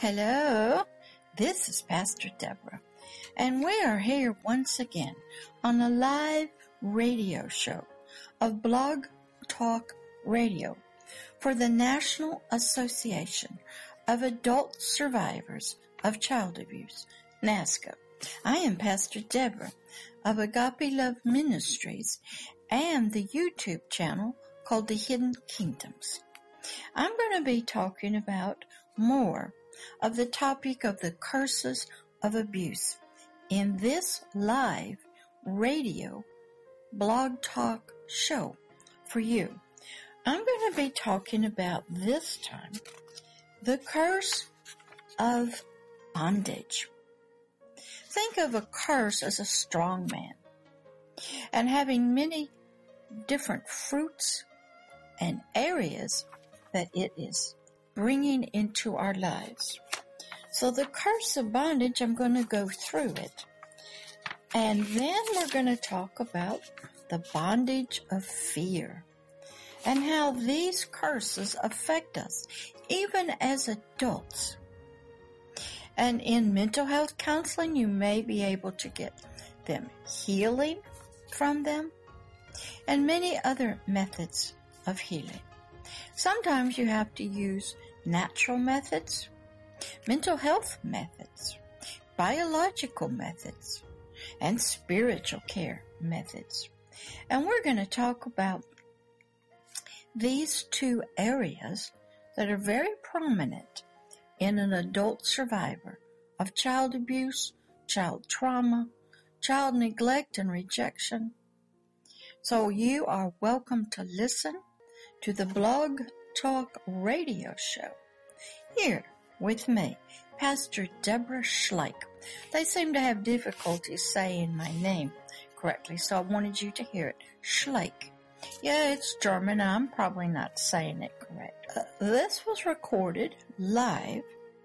Hello, this is Pastor Deborah, and we are here once again on a live radio show of Blog Talk Radio for the National Association of Adult Survivors of Child Abuse, NAASCA. I am Pastor Deborah of Agape Love Ministries and the YouTube channel called The Hidden Kingdoms. I'm going to be talking about more of the topic of the curses of abuse in this live radio blog talk show for you. I'm going to be talking about this time the curse of bondage. Think of a curse as a strong man and having many different fruits and areas that it is bringing into our lives. So the curse of bondage, I'm going to go through it. And then we're going to talk about the bondage of fear and how these curses affect us, even as adults. And in mental health counseling, you may be able to get them healing from them and many other methods of healing. Sometimes you have to use natural methods, mental health methods, biological methods, and spiritual care methods. And we're going to talk about these two areas that are very prominent in an adult survivor of child abuse, child trauma, child neglect and rejection. So you are welcome to listen to the Blog Talk Radio show here with me, Pastor Deborah Schleich. They seem to have difficulties saying my name correctly, so I wanted you to hear it. Schleich. Yeah, it's German. I'm probably not saying it correct. This was recorded live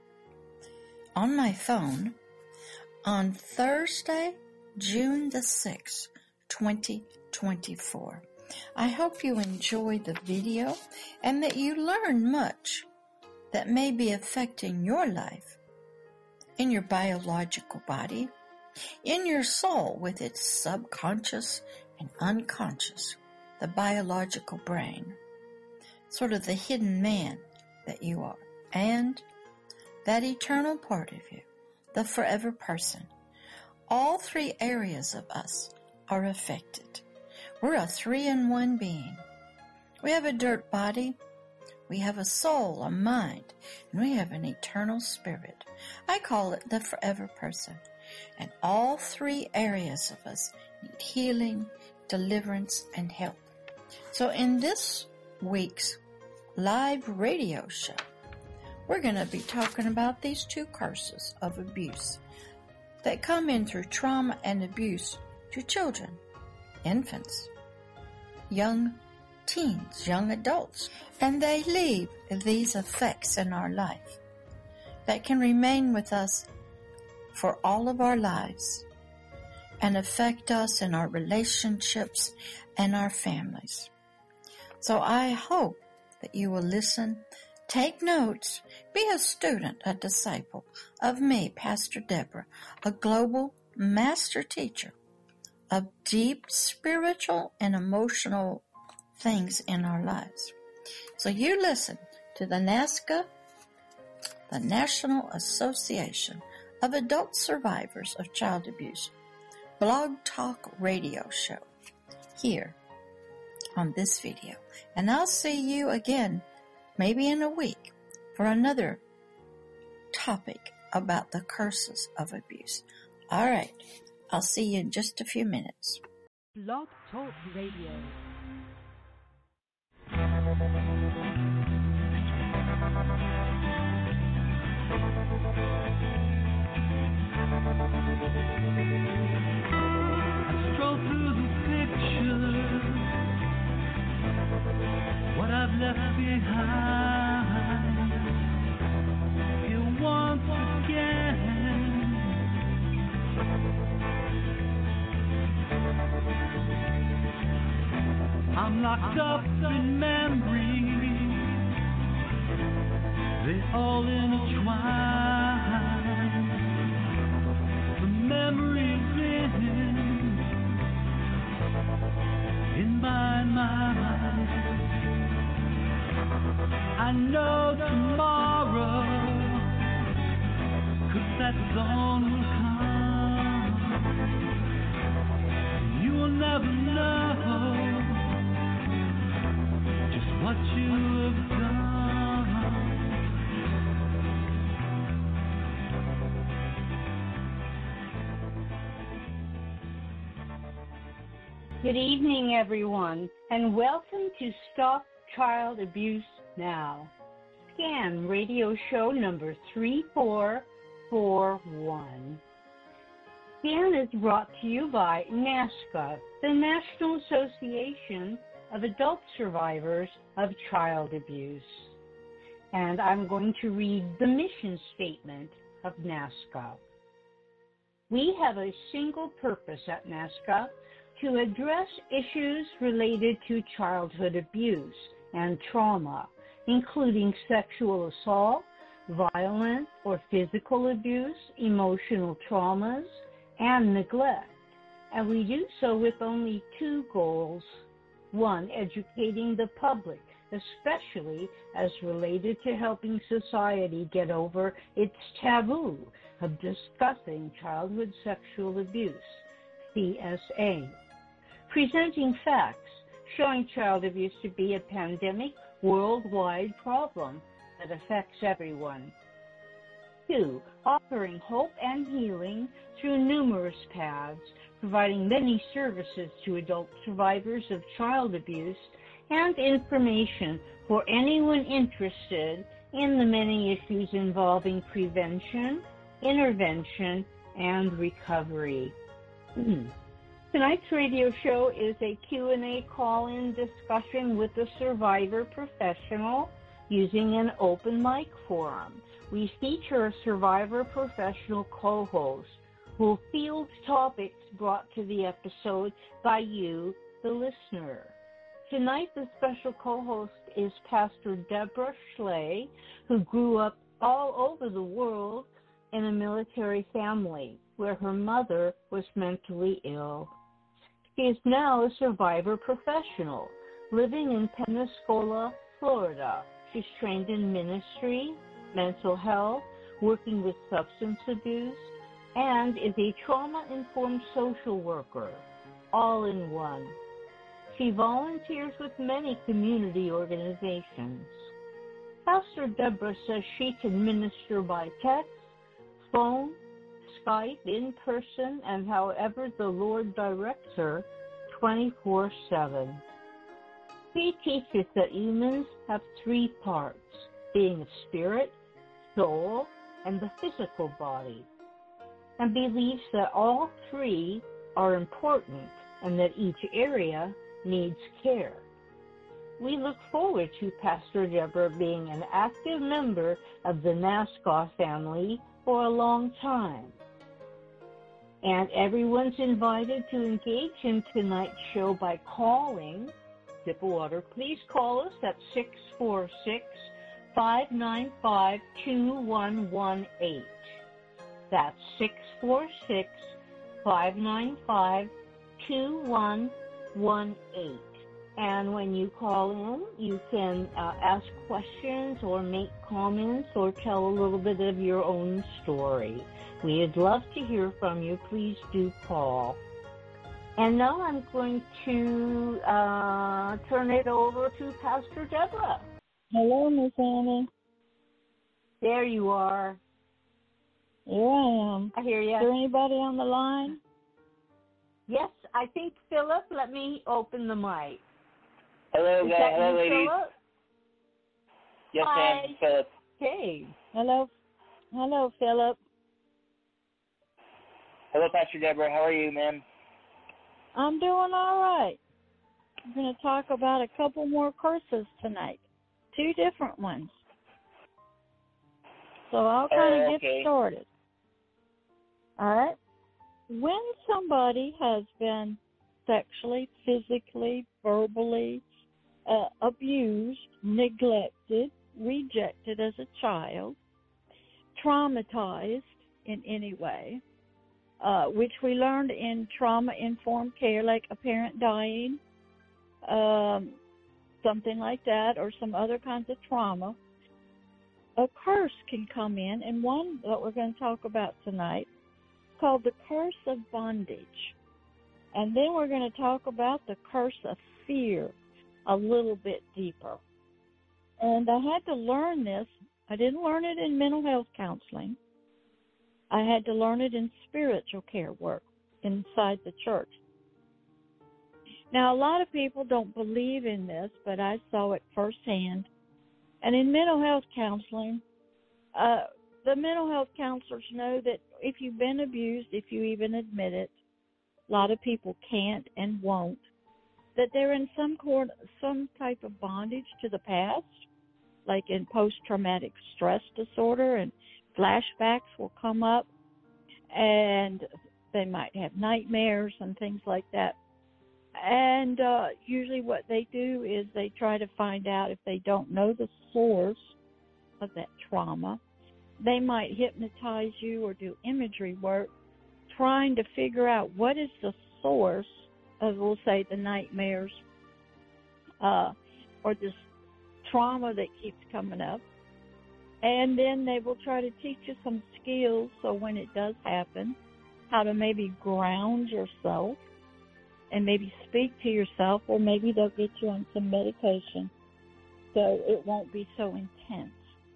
on my phone on Thursday, June the 6th, 2024. I hope you enjoy the video and that you learn much that may be affecting your life, in your biological body, in your soul with its subconscious and unconscious, the biological brain, sort of the hidden man that you are, and that eternal part of you, the forever person. All three areas of us are affected. We're a 3-in-1 being. We have a dirt body, we have a soul, a mind, and we have an eternal spirit. I call it the forever person. And all three areas of us need healing, deliverance, and help. So in this week's live radio show, we're going to be talking about these two curses of abuse that come in through trauma and abuse to children, infants, young teens, young adults, and they leave these effects in our life that can remain with us for all of our lives and affect us in our relationships and our families. So I hope that you will listen, take notes, be a student, a disciple of me, Pastor Deborah, a global master teacher of deep spiritual and emotional things in our lives. So you listen to the NAASCA, the National Association of Adult Survivors of Child Abuse, Blog Talk Radio show here on this video. And I'll see you again maybe in a week for another topic about the curses of abuse. All right. I'll see you in just a few minutes. Blog Talk Radio. I stroll through the pictures, what I've left behind. Here once again. I'm locked up in memories, they all intertwine. I know tomorrow, 'cause that dawn will come. You will never know just what you have done. Good evening, everyone, and welcome to Stop Child Abuse Now, SCAN radio show number 3441. SCAN is brought to you by NAASCA, the National Association of Adult Survivors of Child Abuse. And I'm going to read the mission statement of NAASCA. We have a single purpose at NAASCA: to address issues related to childhood abuse and trauma, including sexual assault, violent or physical abuse, emotional traumas, and neglect. And we do so with only two goals. One, educating the public, especially as related to helping society get over its taboo of discussing childhood sexual abuse, CSA. Presenting facts showing child abuse to be a pandemic, worldwide problem that affects everyone. 2, offering hope and healing through numerous paths, providing many services to adult survivors of child abuse and information for anyone interested in the many issues involving prevention, intervention, and recovery. Tonight's radio show is a Q&A call-in discussion with a survivor professional using an open mic forum. We feature a survivor professional co-host who will field topics brought to the episode by you, the listener. Tonight, the special co-host is Pastor Deborah Schley, who grew up all over the world in a military family where her mother was mentally ill. She is now a survivor professional living in Pensacola, Florida. She's trained in ministry, mental health, working with substance abuse, and is a trauma-informed social worker, all in one. She volunteers with many community organizations. Pastor Deborah says she can minister by text, phone, Skype, in person, and however the Lord directs her, 24/7. She teaches that humans have three parts, being a spirit, soul, and the physical body, and believes that all three are important and that each area needs care. We look forward to Pastor Deborah being an active member of the NAASCA family for a long time. And everyone's invited to engage in tonight's show by calling. Sip of water. Please call us at 646-595-2118. That's 646-595-2118. And when you call in, you can ask questions or make comments or tell a little bit of your own story. We'd love to hear from you. Please do call. And now I'm going to turn it over to Pastor Deborah. Hello, Miss Annie. There you are. Here I am. I hear you. Is there anybody on the line? Yes, I think Philip. Let me open the mic. Hello, Is guys. that Hello, you, ladies. Philip? Yes, Hi. ma'am. Philip. Hey. Hello. Hello, Philip. Hello, Pastor Deborah. How are you, ma'am? I'm doing all right. I'm going to talk about a couple more courses tonight. 2 different ones. So I'll kind of get started. All right? When somebody has been sexually, physically, verbally abused, neglected, rejected as a child, traumatized in any way, which we learned in trauma-informed care, like a parent dying, something like that, or some other kinds of trauma, a curse can come in, and one that we're going to talk about tonight called the curse of bondage. And then we're going to talk about the curse of fear a little bit deeper. And I had to learn this. I didn't learn it in mental health counseling. I had to learn it in spiritual care work inside the church. Now, a lot of people don't believe in this, but I saw it firsthand. And in mental health counseling, the mental health counselors know that if you've been abused, if you even admit it, a lot of people can't and won't, that they're in some type of bondage to the past, like in post-traumatic stress disorder, and flashbacks will come up, and they might have nightmares and things like that. And usually what they do is they try to find out, if they don't know the source of that trauma, they might hypnotize you or do imagery work trying to figure out what is the source of, we'll say, the nightmares or this trauma that keeps coming up. And then they will try to teach you some skills so when it does happen, how to maybe ground yourself and maybe speak to yourself, or maybe they'll get you on some medication so it won't be so intense.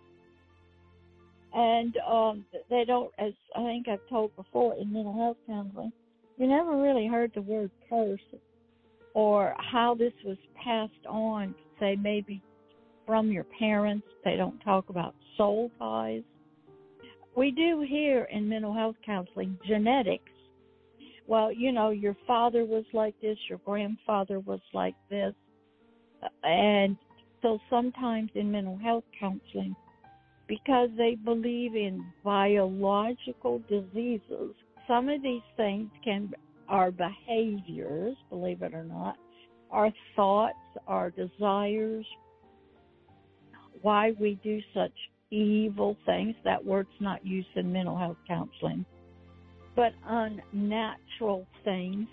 And they don't, as I think I've told before in mental health counseling, you never really heard the word curse or how this was passed on, say maybe from your parents. They don't talk about soul ties. We do hear in mental health counseling genetics. Well, you know, your father was like this, your grandfather was like this. And so sometimes in mental health counseling, because they believe in biological diseases, some of these things are behaviors, believe it or not, our thoughts, our desires, why we do such evil things. That word's not used in mental health counseling. But unnatural things,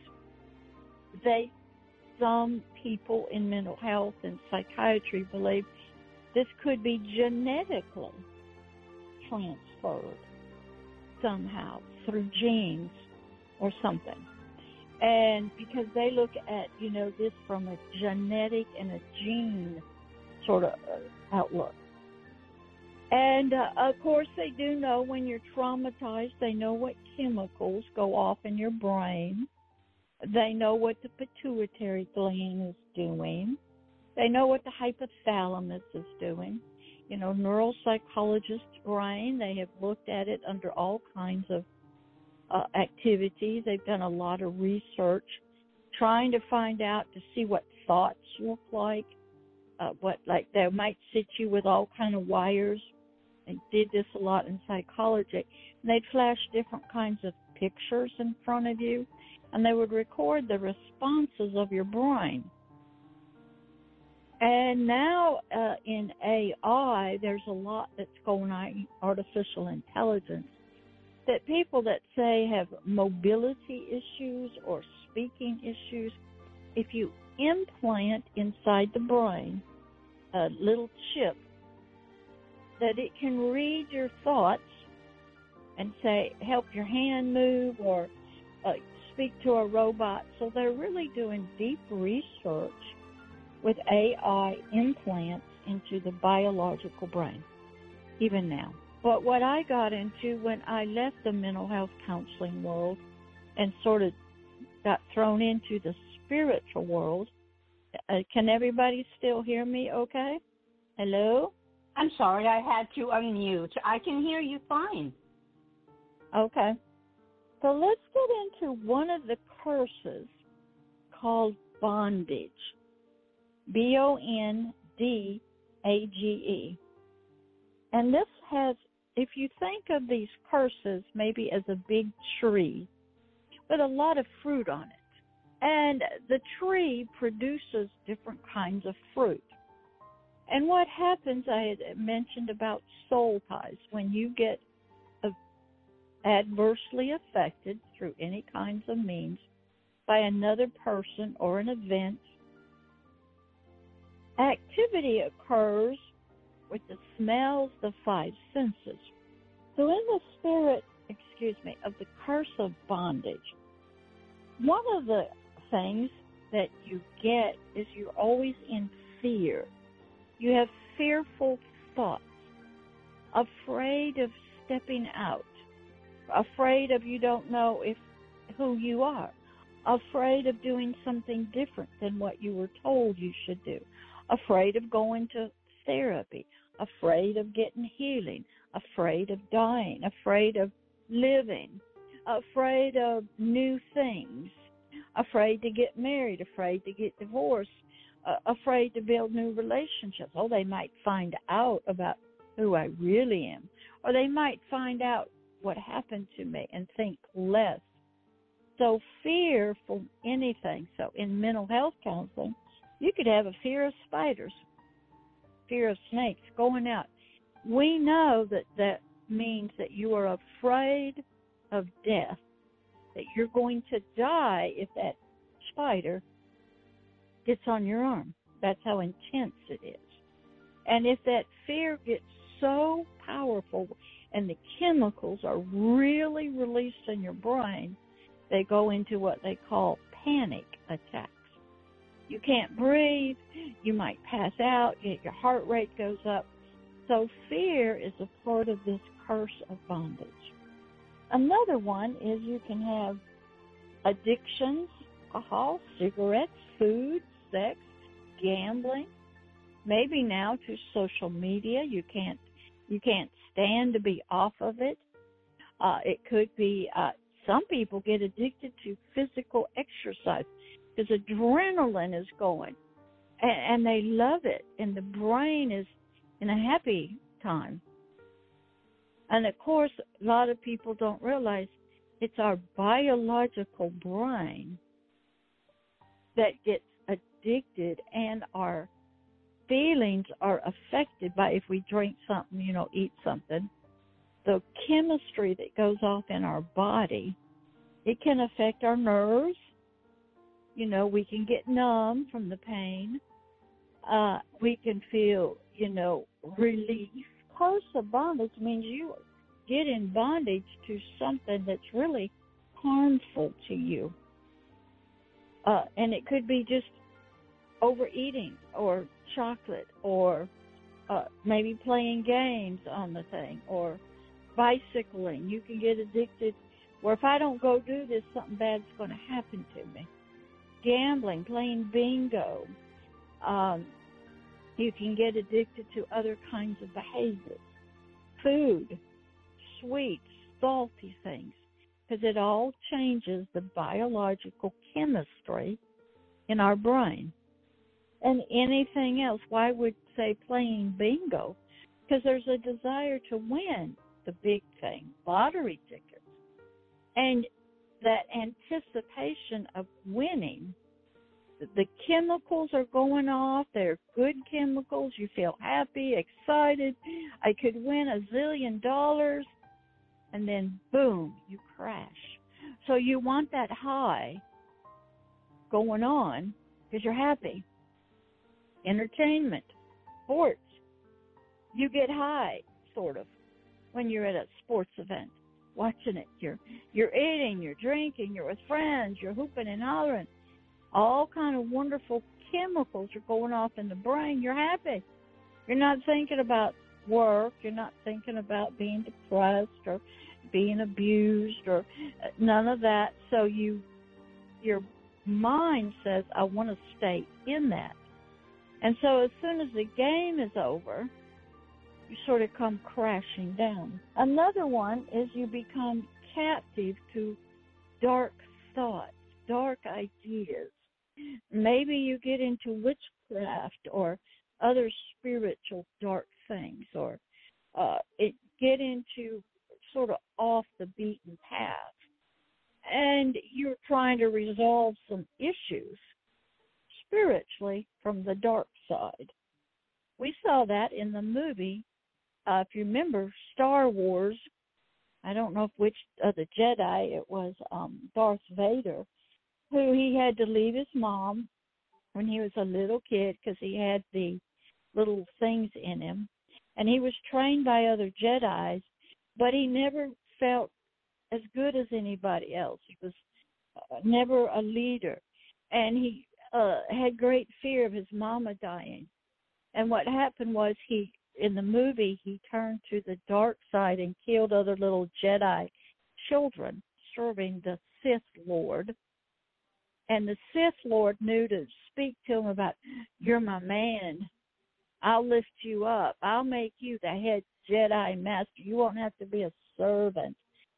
some people in mental health and psychiatry believe this could be genetically transferred somehow through genes or something. And because they look at, this from a genetic and a gene sort of outlook. And, of course, they do know when you're traumatized, they know what chemicals go off in your brain. They know what the pituitary gland is doing. They know what the hypothalamus is doing. Neuropsychologists' brain, they have looked at it under all kinds of activities. They've done a lot of research trying to find out to see what thoughts look like. They might sit you with all kind of wires. They did this a lot in psychology. And they'd flash different kinds of pictures in front of you, and they would record the responses of your brain. And now in AI, there's a lot that's going on, artificial intelligence, that people that say have mobility issues or speaking issues, if you implant inside the brain a little chip, that it can read your thoughts and say, help your hand move, or speak to a robot. So they're really doing deep research with AI implants into the biological brain, even now. But what I got into when I left the mental health counseling world and sort of got thrown into the spiritual world, can everybody still hear me okay? Hello? I'm sorry, I had to unmute. I can hear you fine. Okay. So let's get into one of the curses called bondage. Bondage. And this has, if you think of these curses maybe as a big tree with a lot of fruit on it. And the tree produces different kinds of fruit. And what happens, I had mentioned about soul ties, when you get adversely affected through any kinds of means by another person or an event, Activity occurs with the smells, the five senses. So in the spirit, of the curse of bondage, one of the things that you get is you're always in fear. You have fearful thoughts, afraid of stepping out, afraid of you don't know who you are, afraid of doing something different than what you were told you should do, afraid of going to therapy, afraid of getting healing, afraid of dying, afraid of living, afraid of new things, afraid to get married, afraid to get divorced, afraid to build new relationships. Oh, they might find out about who I really am, or they might find out what happened to me and think less. So fear for anything. So in mental health counseling, you could have a fear of spiders, fear of snakes, going out. We know that means that you are afraid of death, that you're going to die if that spider gets on your arm. That's how intense it is. And if that fear gets so powerful and the chemicals are really released in your brain, they go into what they call panic attacks. You can't breathe, you might pass out, your heart rate goes up. So fear is a part of this curse of bondage. Another one is you can have addictions, alcohol, cigarettes, food, sex, gambling. Maybe now to social media, you can't stand to be off of it. It could be some people get addicted to physical exercise because adrenaline is going, and they love it, and the brain is in a happy time. And of course, a lot of people don't realize it's our biological brain that gets addicted, and our feelings are affected by if we drink something, eat something. The chemistry that goes off in our body, it can affect our nerves. We can get numb from the pain. We can feel, relief. Curse of bondage means you get in bondage to something that's really harmful to you. And it could be just overeating or chocolate or maybe playing games on the thing or bicycling. You can get addicted where if I don't go do this, something bad's going to happen to me. Gambling, playing bingo. You can get addicted to other kinds of behaviors. Food, sweets, salty things, because it all changes the biological chemistry in our brain. And anything else, why would say playing bingo? Because there's a desire to win the big thing, lottery tickets. And that anticipation of winning, the chemicals are going off. They're good chemicals. You feel happy, excited. I could win $1 zillion. And then, boom, you crash. So you want that high going on because you're happy. Entertainment, sports. You get high, sort of, when you're at a sports event, watching it. You're eating, you're drinking, you're with friends, you're hooping and hollering. All kind of wonderful chemicals are going off in the brain. You're happy. You're not thinking about work. You're not thinking about being depressed or being abused or none of that. So your mind says, I want to stay in that. And so as soon as the game is over, you sort of come crashing down. Another one is you become captive to dark thoughts, dark ideas. Maybe you get into witchcraft or other spiritual dark things, or get into sort of off the beaten path. And you're trying to resolve some issues spiritually from the dark side. We saw that in the movie. If you remember Star Wars, I don't know which of the Jedi it was, Darth Vader, who he had to leave his mom when he was a little kid because he had the little things in him. And he was trained by other Jedis, but he never felt as good as anybody else. He was never a leader. And he had great fear of his mama dying. And what happened was in the movie, he turned to the dark side and killed other little Jedi children serving the Sith Lord. And the Sith Lord knew to speak to him about, you're my man. I'll lift you up. I'll make you the head Jedi master. You won't have to be a servant,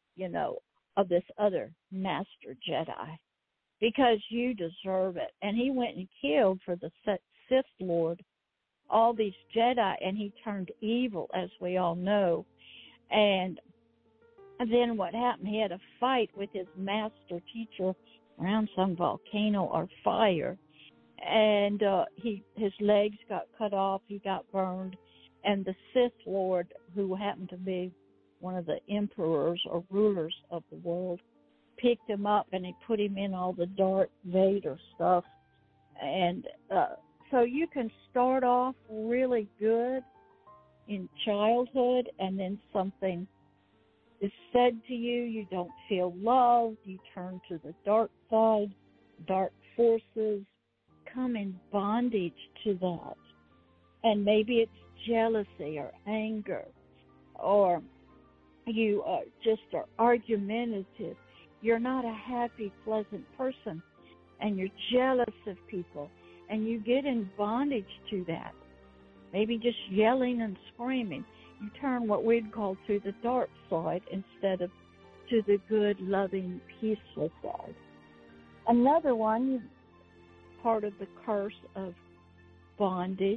of this other master Jedi because you deserve it. And he went and killed for the Sith Lord all these Jedi, and he turned evil, as we all know. And then what happened? He had a fight with his master teacher around some volcano or fire, and his legs got cut off. He got burned, and the Sith Lord, who happened to be one of the emperors or rulers of the world, picked him up and he put him in all the Darth Vader stuff. And so you can start off really good in childhood, and then something is said to you, you don't feel loved, you turn to the dark side, dark forces come in bondage to that. And maybe it's jealousy or anger, or you just are argumentative. You're not a happy, pleasant person, and you're jealous of people, and you get in bondage to that. Maybe just yelling and screaming. You turn what we'd call to the dark side instead of to the good, loving, peaceful side. Another one, part of the curse of bondage,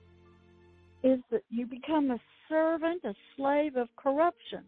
is that you become a servant, a slave of corruption.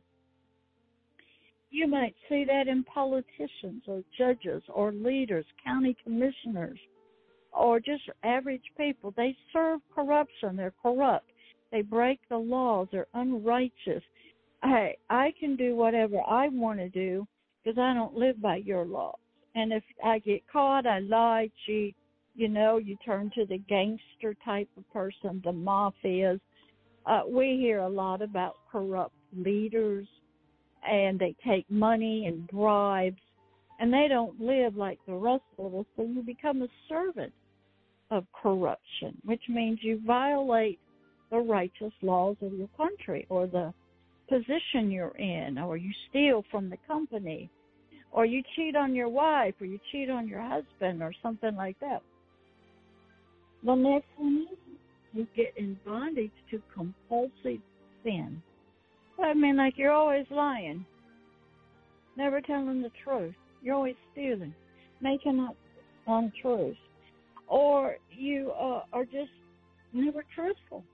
You might see that in politicians or judges or leaders, county commissioners, or just average people. They serve corruption. They're corrupt. They break the laws. They're unrighteous. Hey, I can do whatever I want to do because I don't live by your laws. And if I get caught, I lie, cheat, you turn to the gangster type of person, the mafias. We hear a lot about corrupt leaders, and they take money and bribes, and they don't live like the rest of us, so you become a servant of corruption, which means you violate the righteous laws of your country or the position you're in, or you steal from the company, or you cheat on your wife, or you cheat on your husband, or something like that. The next one is you get in bondage to compulsive sin. I mean, like you're always lying, never telling the truth. You're always stealing, making up untruths. Or you are just never truthful.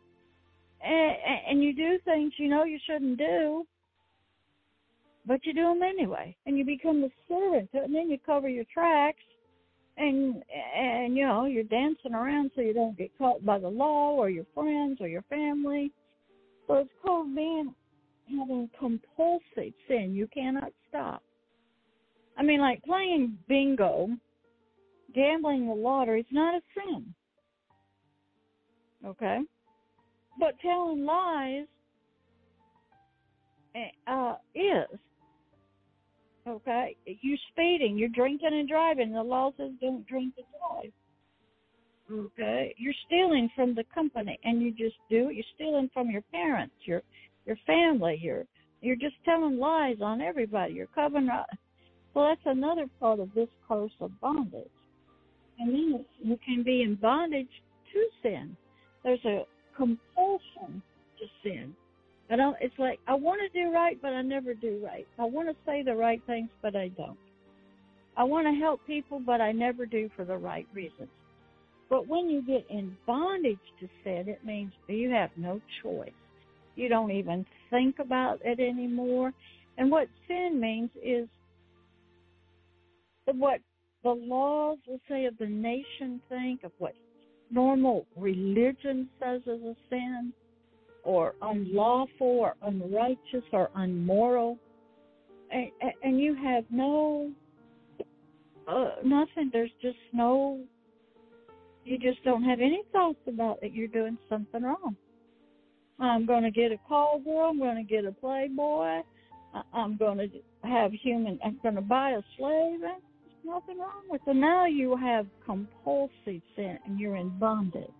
And you do things you shouldn't do, but you do them anyway. And you become a servant, and then you cover your tracks, and you're dancing around so you don't get caught by the law or your friends or your family. So it's called having compulsive sin. You cannot stop. I mean, like playing bingo, gambling the lottery, it's not a sin. Okay? But telling lies is. Okay? You speeding, you're drinking and driving. The law says don't drink and drive. Okay? You're stealing from the company, and you just do it. You're stealing from your parents, your family. You're just telling lies on everybody. You're covering up. So that's another part of this curse of bondage. And then you can be in bondage to sin. There's a compulsion to sin. It's like, I want to do right, but I never do right. I want to say the right things, but I don't. I want to help people, but I never do for the right reasons. But when you get in bondage to sin, it means you have no choice. You don't even think about it anymore. And what sin means is what the laws, will say, of the nation think, of what normal religion says is a sin, or unlawful, or unrighteous, or unmoral. And you have no, nothing. There's just no, You just don't have any thoughts about that you're doing something wrong. I'm going to get a call girl. I'm going to get a playboy. I'm going to have I'm going to buy a slave. There's nothing wrong with it. Now you have compulsive sin and you're in bondage.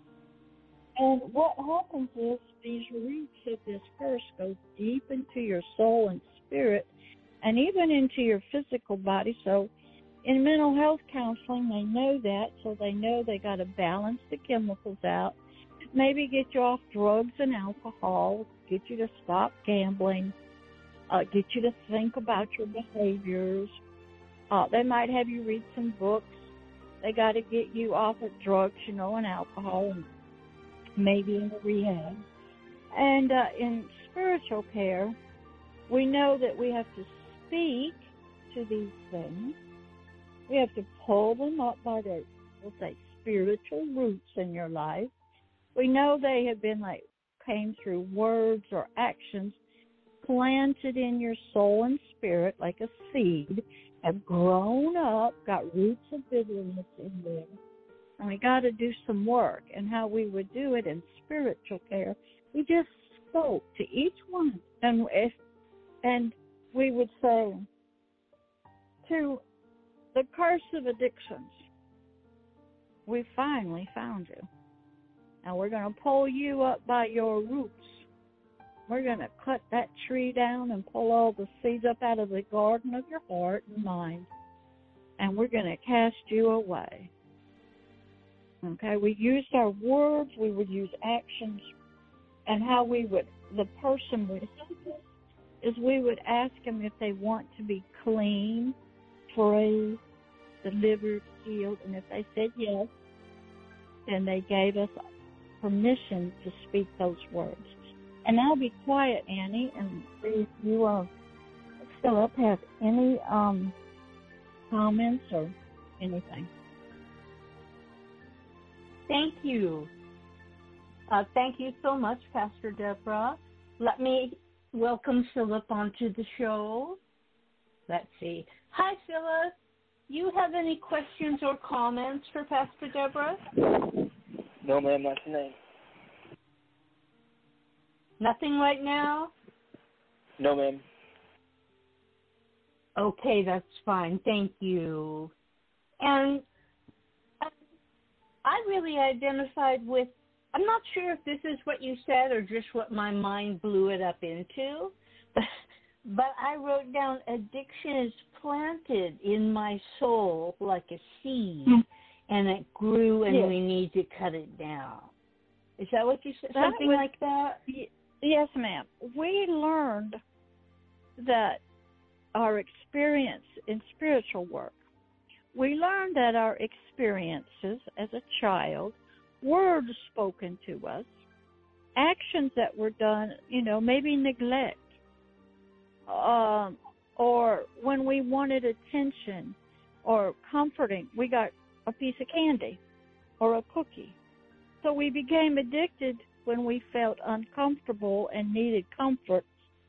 And what happens is these roots of this curse go deep into your soul and spirit and even into your physical body. So in mental health counseling, they know that, so they know they got to balance the chemicals out, maybe get you off drugs and alcohol, get you to stop gambling, get you to think about your behaviors. They might have you read some books. They got to get you off of drugs, and alcohol, and maybe in the rehab. And in spiritual care, we know that we have to speak to these things. We have to pull them up by their, we'll say, spiritual roots in your life. We know they have been came through words or actions planted in your soul and spirit like a seed, have grown up, got roots of bitterness in there. And we got to do some work. And how we would do it in spiritual care, we just spoke to each one. And we would say to the curse of addictions, we finally found you. Now we're going to pull you up by your roots. We're going to cut that tree down and pull all the seeds up out of the garden of your heart and mind. And we're going to cast you away. Okay, we used our words, we would use actions, and how the person would help us is we would ask them if they want to be clean, free, delivered, healed, and if they said yes, then they gave us permission to speak those words. And I'll be quiet, Annie, and see if you, Philip, have any comments or anything. Thank you. Thank you so much, Pastor Deborah. Let me welcome Philip onto the show. Let's see. Hi, Philip. You have any questions or comments for Pastor Deborah? No, ma'am, not tonight. Nothing right now? No, ma'am. Okay, that's fine. Thank you. And I really identified with, I'm not sure if this is what you said or just what my mind blew it up into, but I wrote down addiction is planted in my soul like a seed, and it grew, and we need to cut it down. Is that what you said? Something like that? Yes, ma'am. We learned that our experience in spiritual work, we learned that our experiences as a child, words spoken to us, actions that were done, maybe neglect, or when we wanted attention or comforting, we got a piece of candy or a cookie. So we became addicted when we felt uncomfortable and needed comfort.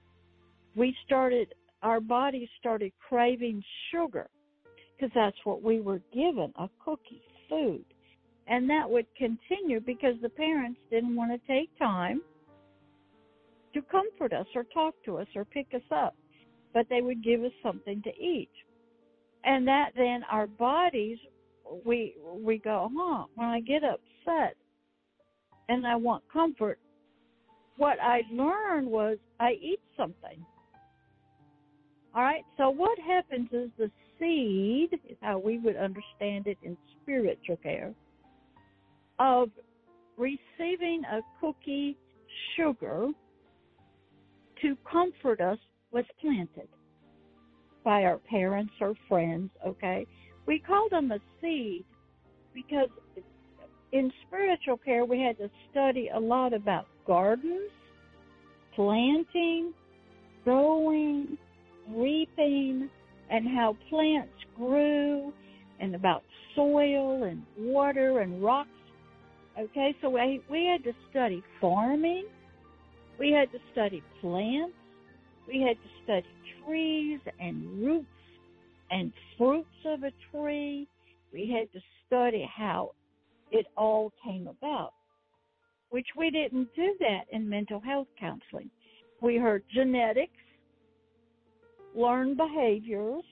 Our bodies started craving sugar because that's what we were given, a cookie, food. And that would continue because the parents didn't want to take time to comfort us or talk to us or pick us up, but they would give us something to eat. And that then our bodies, we go, when I get upset and I want comfort, what I learned was I eat something. All right, so what happens is the seed, is how we would understand it in spiritual care, of receiving a cookie sugar to comfort us was planted by our parents or friends, okay? We called them a seed because in spiritual care we had to study a lot about gardens, planting, growing, reaping, and how plants grew, and about soil and water and rocks. Okay, so we had to study farming, we had to study plants, we had to study trees and roots and fruits of a tree. We had to study how it all came about, which we didn't do that in mental health counseling. We heard genetics, learned behaviors,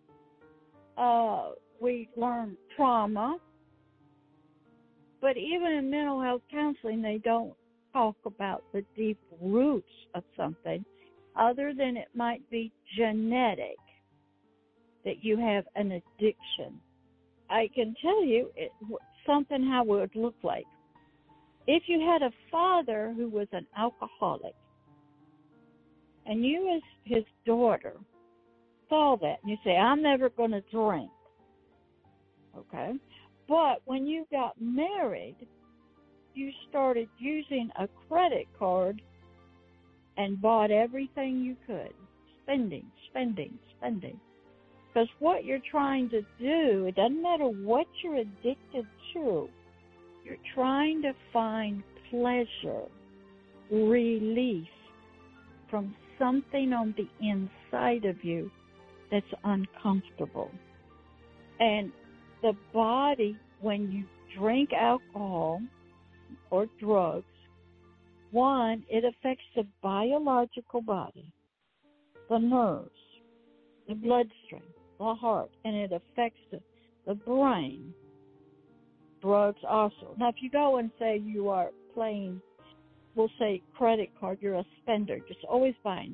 we learned trauma, but even in mental health counseling, they don't talk about the deep roots of something other than it might be genetic, that you have an addiction. I can tell you something how it would look like. If you had a father who was an alcoholic, and you as his daughter saw that, and you say, I'm never going to drink, okay? But when you got married, you started using a credit card and bought everything you could, spending. Because what you're trying to do, it doesn't matter what you're addicted to, you're trying to find pleasure, relief from something on the inside of you that's uncomfortable. And the body, when you drink alcohol or drugs, one, it affects the biological body, the nerves, the bloodstream, the heart, and it affects the brain. Drugs also. Now, if you go and say you are playing, we'll say credit card, you're a spender, just always buying.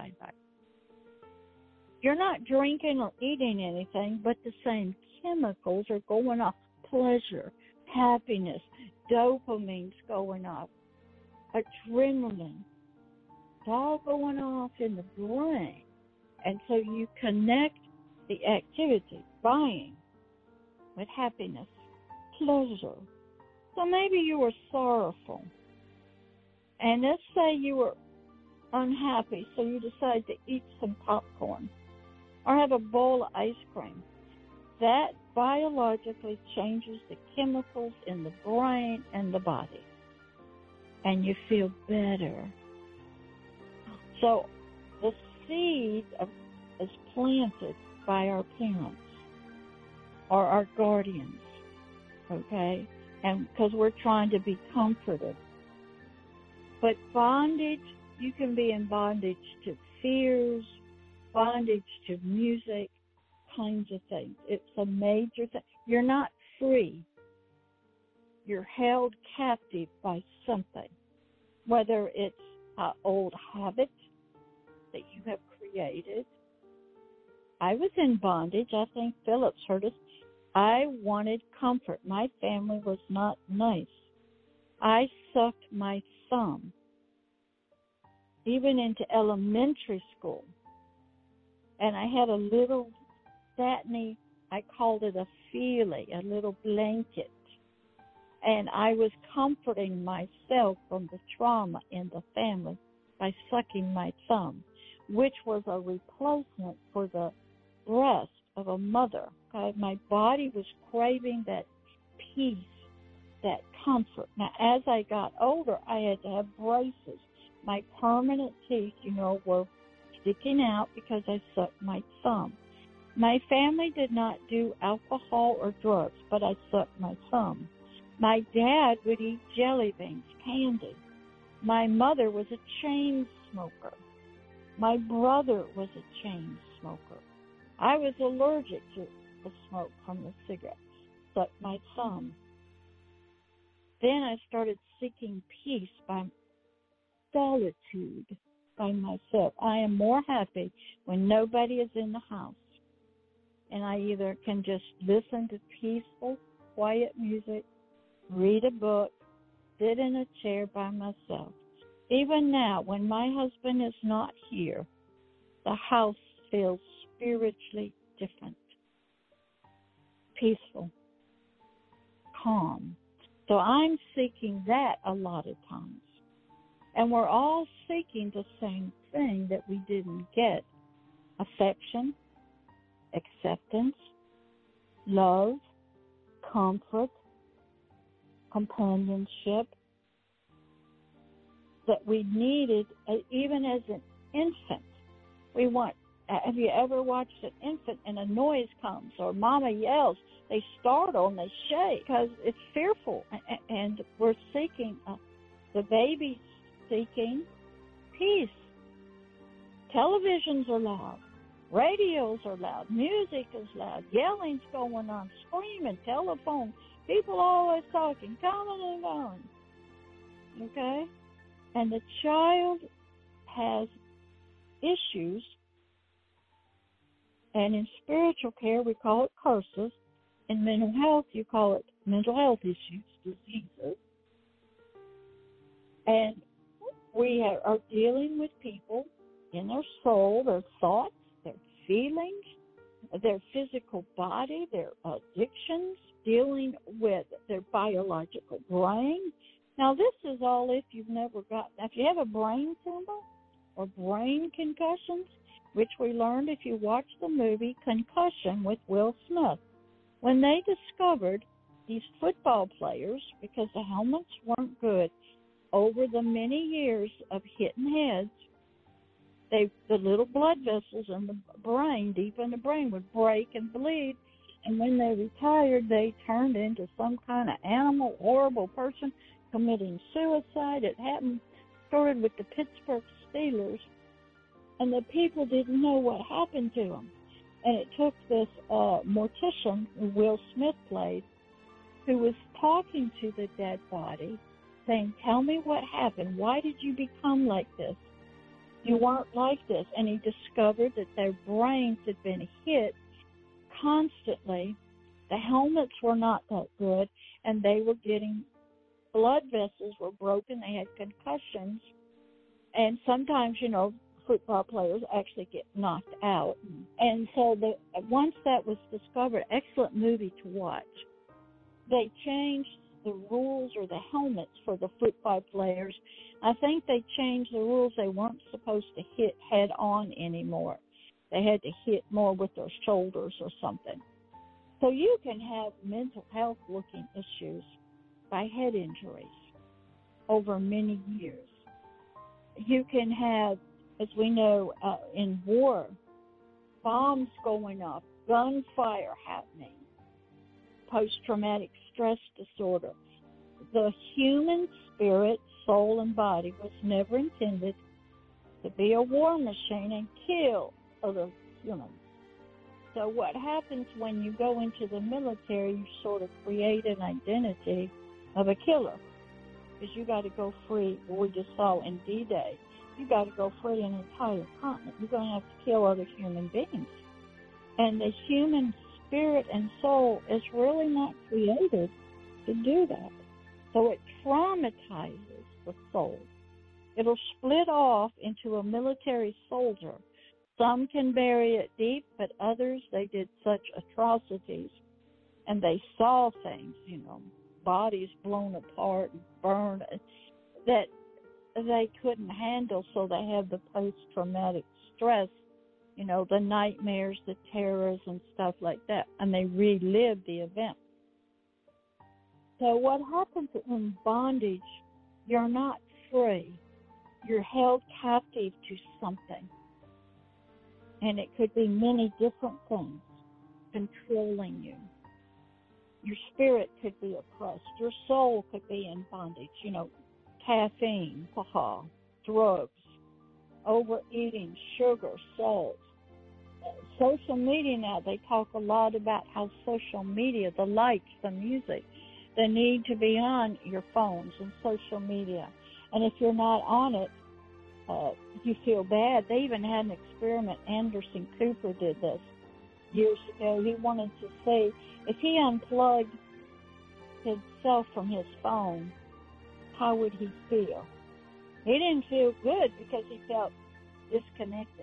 You're not drinking or eating anything, but the same chemicals are going off. Pleasure, happiness, dopamine's going off, adrenaline, it's all going off in the brain. And so you connect the activity, buying, with happiness, pleasure. So maybe you were sorrowful. And let's say you were unhappy, so you decide to eat some popcorn or have a bowl of ice cream. That biologically changes the chemicals in the brain and the body. And you feel better. So the seed is planted by our parents or our guardians, okay? And because we're trying to be comforted. But bondage, you can be in bondage to fears, bondage to music, kinds of things. It's a major thing. You're not free. You're held captive by something, whether it's an old habit that you have created. I was in bondage. I think Phillips heard us. I wanted comfort. My family was not nice. I sucked my thumb, even into elementary school. And I had a little satiny, I called it a feely, a little blanket. And I was comforting myself from the trauma in the family by sucking my thumb, which was a replacement for the breast of a mother. Okay? My body was craving that peace, that comfort. Now, as I got older, I had to have braces. My permanent teeth, were sticking out because I sucked my thumb. My family did not do alcohol or drugs, but I sucked my thumb. My dad would eat jelly beans, candy. My mother was a chain smoker. My brother was a chain smoker. I was allergic to the smoke from the cigarettes, sucked my thumb. Then I started seeking peace by solitude, by myself. I am more happy when nobody is in the house. And I either can just listen to peaceful, quiet music, read a book, sit in a chair by myself. Even now, when my husband is not here, the house feels spiritually different, peaceful, calm. So I'm seeking that a lot of times. And we're all seeking the same thing that we didn't get: affection, acceptance, love, comfort, companionship, that we needed even as an infant. We want Have you ever watched an infant and a noise comes or mama yells? They startle and they shake because it's fearful. And we're seeking, the baby's seeking peace. Televisions are loud. Radios are loud. Music is loud. Yelling's going on. Screaming. Telephone. People always talking. Coming and going. Okay? And the child has issues. And in spiritual care, we call it curses. In mental health, you call it mental health issues, diseases. And we are dealing with people in their soul, their thoughts, their feelings, their physical body, their addictions, dealing with their biological brain. Now, this is all if you have a brain tumor or brain concussions, which we learned if you watch the movie Concussion with Will Smith. When they discovered these football players, because the helmets weren't good, over the many years of hitting heads, the little blood vessels in the brain, deep in the brain, would break and bleed. And when they retired, they turned into some kind of animal, horrible person committing suicide. It started with the Pittsburgh Steelers, and the people didn't know what happened to them. And it took this mortician, who Will Smith played, who was talking to the dead body, saying, "Tell me what happened. Why did you become like this? You weren't like this." And he discovered that their brains had been hit constantly. The helmets were not that good, and they were getting blood vessels were broken. They had concussions. And sometimes, football players actually get knocked out. And so once that was discovered, excellent movie to watch, they changed the rules or the helmets for the football players. I think they changed the rules. They weren't supposed to hit head on anymore. They had to hit more with their shoulders or something. So you can have mental health looking issues by head injuries over many years. You can have, as we know, in war, bombs going off, gunfire happening, post-traumatic stress disorder. The human spirit, soul, and body was never intended to be a war machine and kill other humans. So what happens when you go into the military, you sort of create an identity of a killer, because you got to go free. We just saw in D-Day, you got to go free an entire continent. You're going to have to kill other human beings. And the human spirit and soul is really not created to do that. So it traumatizes the soul. It'll split off into a military soldier. Some can bury it deep, but others, they did such atrocities, and they saw things, bodies blown apart and burned, that they couldn't handle, so they have the post-traumatic stress, the nightmares, the terrors, and stuff like that, and they relive the event. So what happens in bondage, you're not free. You're held captive to something. And it could be many different things controlling you. Your spirit could be oppressed. Your soul could be in bondage. Caffeine, alcohol, drugs, overeating, sugar, salt. Social media now, they talk a lot about how social media, the likes, the music, the need to be on your phones and social media. And if you're not on it, you feel bad. They even had an experiment. Anderson Cooper did this years ago. He wanted to see if he unplugged himself from his phone, how would he feel? He didn't feel good because he felt disconnected,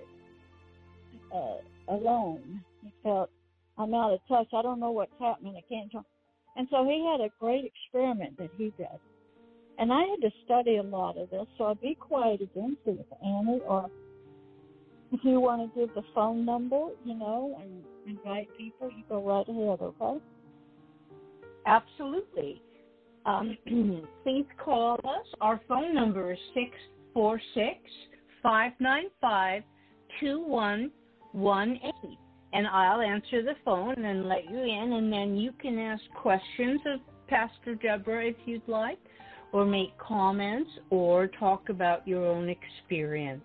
alone. He felt, I'm out of touch. I don't know what's happening. I can't talk. And so he had a great experiment that he did. And I had to study a lot of this, so I'll be quiet again, see if Annie, or if you want to give the phone number, and invite people, you go right ahead, okay? Absolutely. Please call us. Our phone number is 646-595-2119. And I'll answer the phone and let you in, and then you can ask questions of Pastor Deborah if you'd like, or make comments, or talk about your own experience.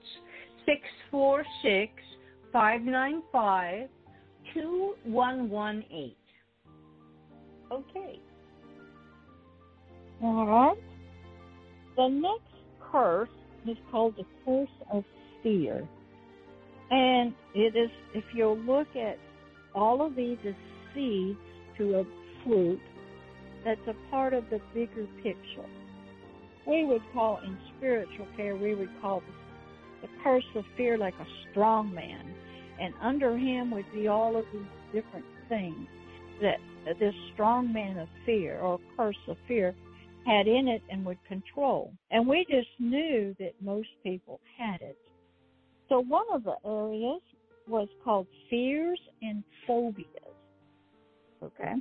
646-595-2118. Okay. All right. The next curse is called the curse of fear. And it is, if you'll look at all of these as seeds to a fruit, that's a part of the bigger picture. We would call, in spiritual care, we would call the curse of fear like a strong man. And under him would be all of these different things that this strong man of fear, or curse of fear, had in it and would control. And we just knew that most people had it. So one of the areas was called fears and phobias. Okay?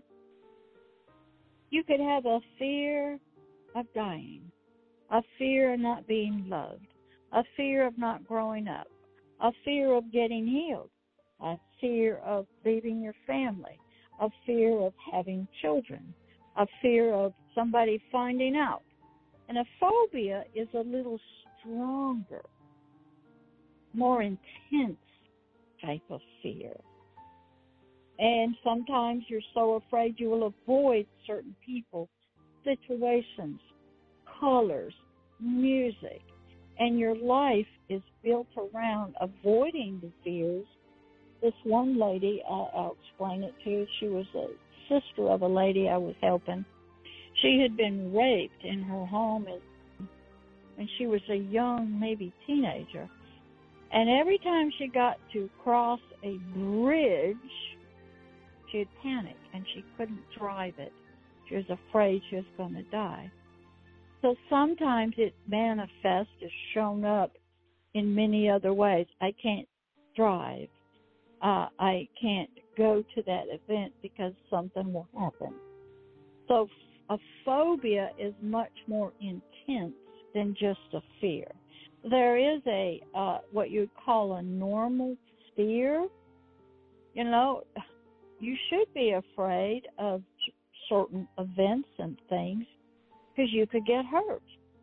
You could have a fear of dying, a fear of not being loved, a fear of not growing up, a fear of getting healed, a fear of leaving your family, a fear of having children, a fear of somebody finding out. And a phobia is a little stronger, more intense type of fear. And sometimes you're so afraid you will avoid certain people, situations, colors, music, and your life is built around avoiding the fears. This one lady, I'll explain it to you, she was a sister of a lady I was helping. She had been raped in her home, and she was a young, maybe teenager. And every time she got to cross a bridge, she'd panic, and she couldn't drive it. She was afraid she was going to die. So sometimes it manifests, is shown up in many other ways. I can't drive. I can't go to that event because something will happen. So a phobia is much more intense than just a fear. There is a what you'd call a normal fear. You know, you should be afraid of certain events and things because you could get hurt.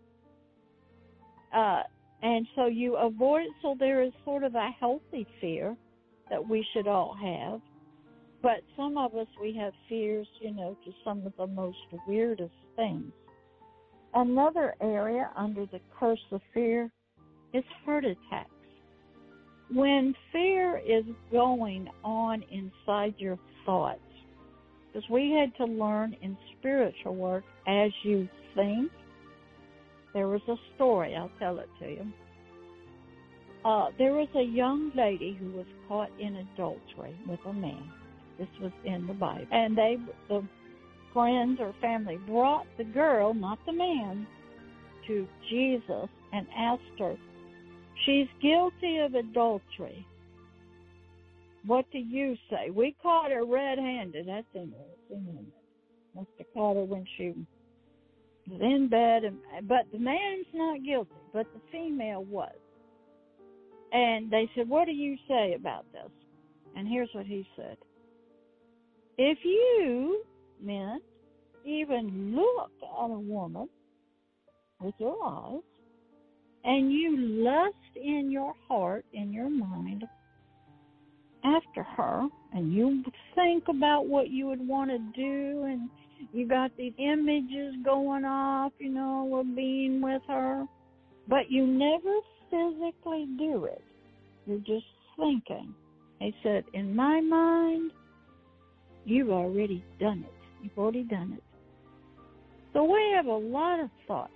And so you avoid it. So there is sort of a healthy fear that we should all have. But some of us, we have fears, you know, to some of the most weirdest things. Another area under the curse of fear is heart attacks. When fear is going on inside your thoughts, because we had to learn in spiritual work, as you think, there was a story, I'll tell it to you. There was a young lady who was caught in adultery with a man. This was in the Bible. And the friends or family brought the girl, not the man, to Jesus and asked her, she's guilty of adultery. What do you say? We caught her red-handed. That's interesting. Must have caught her when she was in bed. But the man's not guilty, but the female was. And they said, what do you say about this? And here's what he said. If you, men, even look at a woman with your eyes, and you lust in your heart, in your mind, after her, and you think about what you would want to do, and you got these images going off, you know, of being with her, but you never physically do it. You're just thinking. He said, in my mind, you've already done it. You've already done it. So we have a lot of thoughts.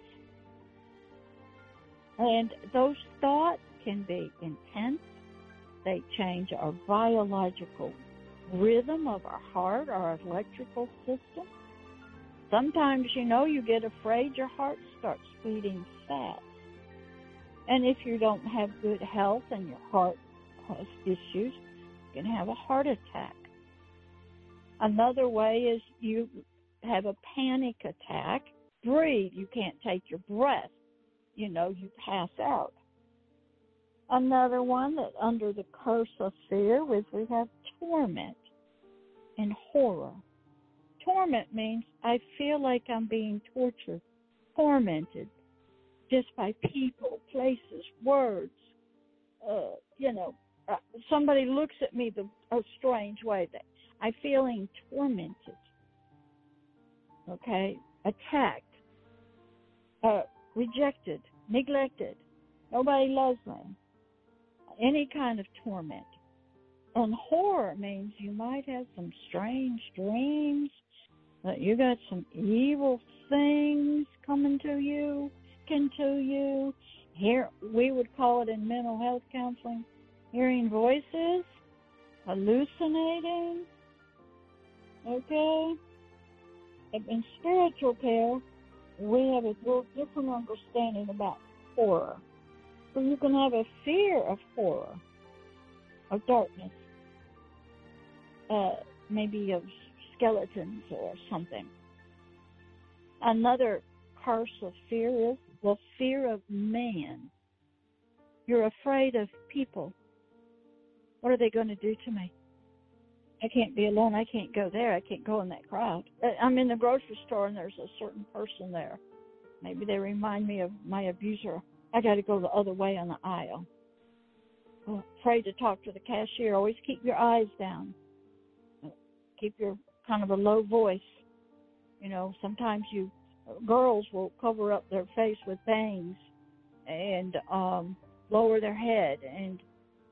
And those thoughts can be intense. They change our biological rhythm of our heart, our electrical system. Sometimes, you know, you get afraid, your heart starts beating fast. And if you don't have good health and your heart has issues, you can have a heart attack. Another way is you have a panic attack. Breathe. You can't take your breath. You know, you pass out. Another one that under the curse of fear is we have torment and horror. Torment means I feel like I'm being tortured, tormented, just by people, places, words. Somebody looks at me a strange way. That I'm feeling tormented. Okay, attacked, rejected, neglected. Nobody loves me. Any kind of torment. And horror means you might have some strange dreams, that you got some evil things coming to you, Here, we would call it in mental health counseling, hearing voices, hallucinating, okay? In spiritual care, we have a little different understanding about horror. So you can have a fear of horror, of darkness, maybe of skeletons or something. Another curse of fear is the fear of man. You're afraid of people. What are they going to do to me? I can't be alone. I can't go there. I can't go in that crowd. I'm in the grocery store and there's a certain person there. Maybe they remind me of my abuser. I got to go the other way on the aisle. I'm afraid to talk to the cashier. Always keep your eyes down. Keep your kind of a low voice. Sometimes girls will cover up their face with bangs and lower their head and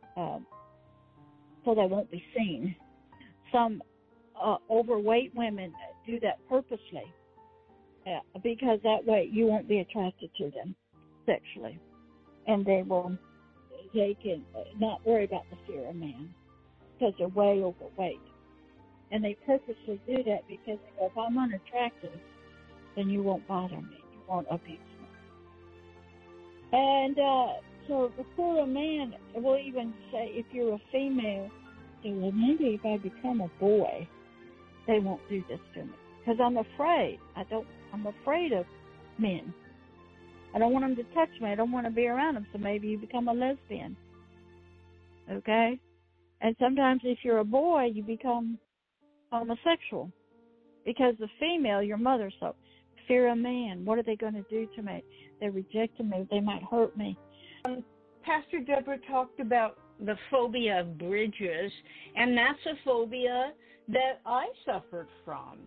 so they won't be seen. Some overweight women do that purposely because that way you won't be attracted to them sexually, and they can not worry about the fear of man because they're way overweight, and they purposely do that because they go, if I'm unattractive, then you won't bother me, you won't abuse me. And so the fear of man will even say, if you're a female, say, well, maybe if I become a boy, they won't do this to me because I'm afraid. I'm afraid of men. I don't want them to touch me. I don't want to be around them. So maybe you become a lesbian. Okay? And sometimes if you're a boy, you become homosexual because the female, your mother, so fear of man. What are they going to do to me? They rejected me. They might hurt me. Pastor Deborah talked about the phobia of bridges, and that's a phobia that I suffered from.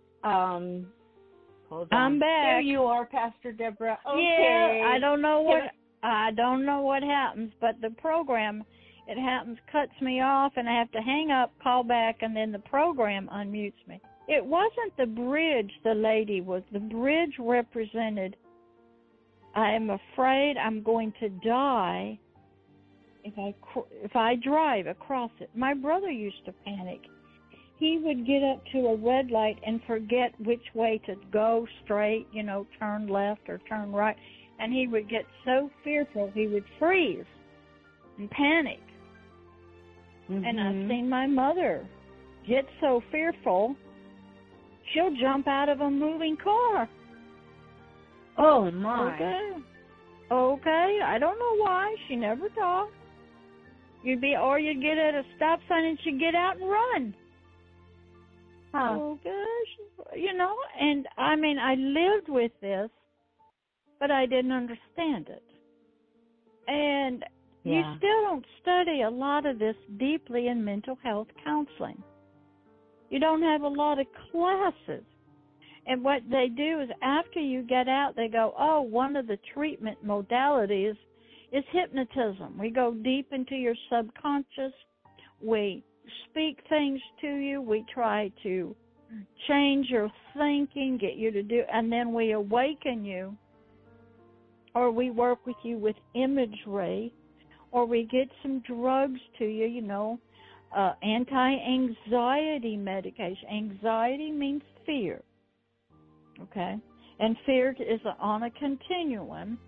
Hold on. I'm back. There you are, Pastor Deborah. Okay. Yeah, I don't know what happens, but the program, it happens, cuts me off, and I have to hang up, call back, and then the program unmutes me. It wasn't the bridge the lady was. The bridge represented, I am afraid I'm going to die if I drive across it. My brother used to panic. He would get up to a red light and forget which way to go, straight, turn left or turn right. And he would get so fearful, he would freeze and panic. Mm-hmm. And I've seen my mother get so fearful, she'll jump out of a moving car. Oh, my. Okay, I don't know why. She never talked. You'd get at a stop sign and she'd get out and run. Huh. Oh, gosh. And I lived with this, but I didn't understand it. And you still don't study a lot of this deeply in mental health counseling. You don't have a lot of classes. And what they do is after you get out, they go, oh, one of the treatment modalities is hypnotism. We go deep into your subconscious. We speak things to you. We try to change your thinking, get you to do, and then we awaken you, or we work with you with imagery, or we get some drugs to you, anti-anxiety medication. Anxiety means fear, okay? And fear is on a continuum,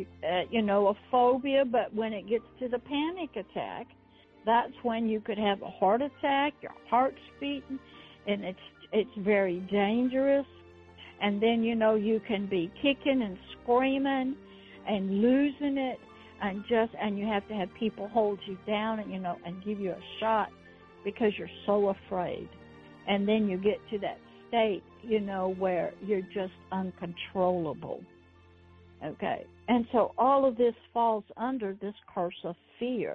a phobia, but when it gets to the panic attack, that's when you could have a heart attack, your heart's beating, and it's very dangerous. And then, you can be kicking and screaming and losing it. and you have to have people hold you down and, and give you a shot because you're so afraid. And then you get to that state, where you're just uncontrollable. Okay. And so all of this falls under this curse of fear.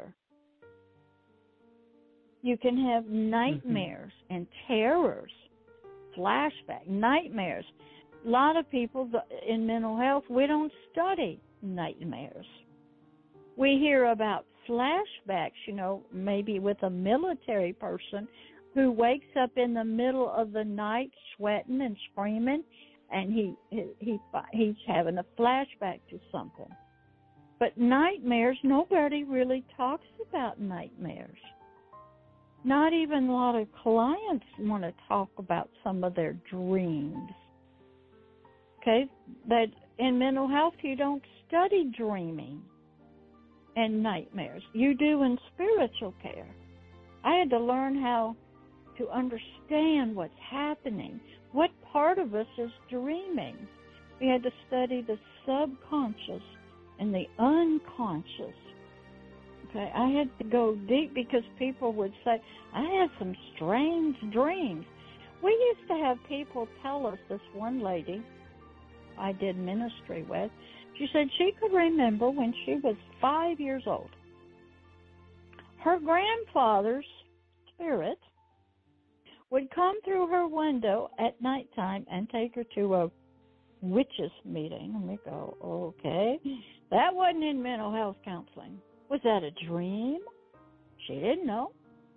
You can have nightmares and terrors, flashback, nightmares. A lot of people in mental health, we don't study nightmares. We hear about flashbacks, maybe with a military person who wakes up in the middle of the night sweating and screaming, and he's having a flashback to something. But nightmares, nobody really talks about nightmares. Not even a lot of clients want to talk about some of their dreams. Okay? But in mental health, you don't study dreaming and nightmares. You do in spiritual care. I had to learn how to understand what's happening. What part of us is dreaming? We had to study the subconscious and the unconscious. Okay, I had to go deep because people would say, I had some strange dreams. We used to have people tell us, this one lady I did ministry with, she said she could remember when she was 5 years old. Her grandfather's spirit would come through her window at nighttime and take her to a witches meeting. And we go, okay. That wasn't in mental health counseling. Was that a dream? She didn't know.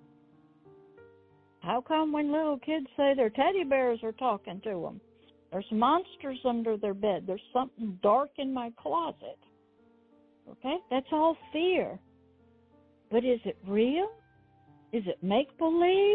How come when little kids say their teddy bears are talking to them? There's monsters under their bed. There's something dark in my closet. Okay? That's all fear. But is it real? Is it make-believe?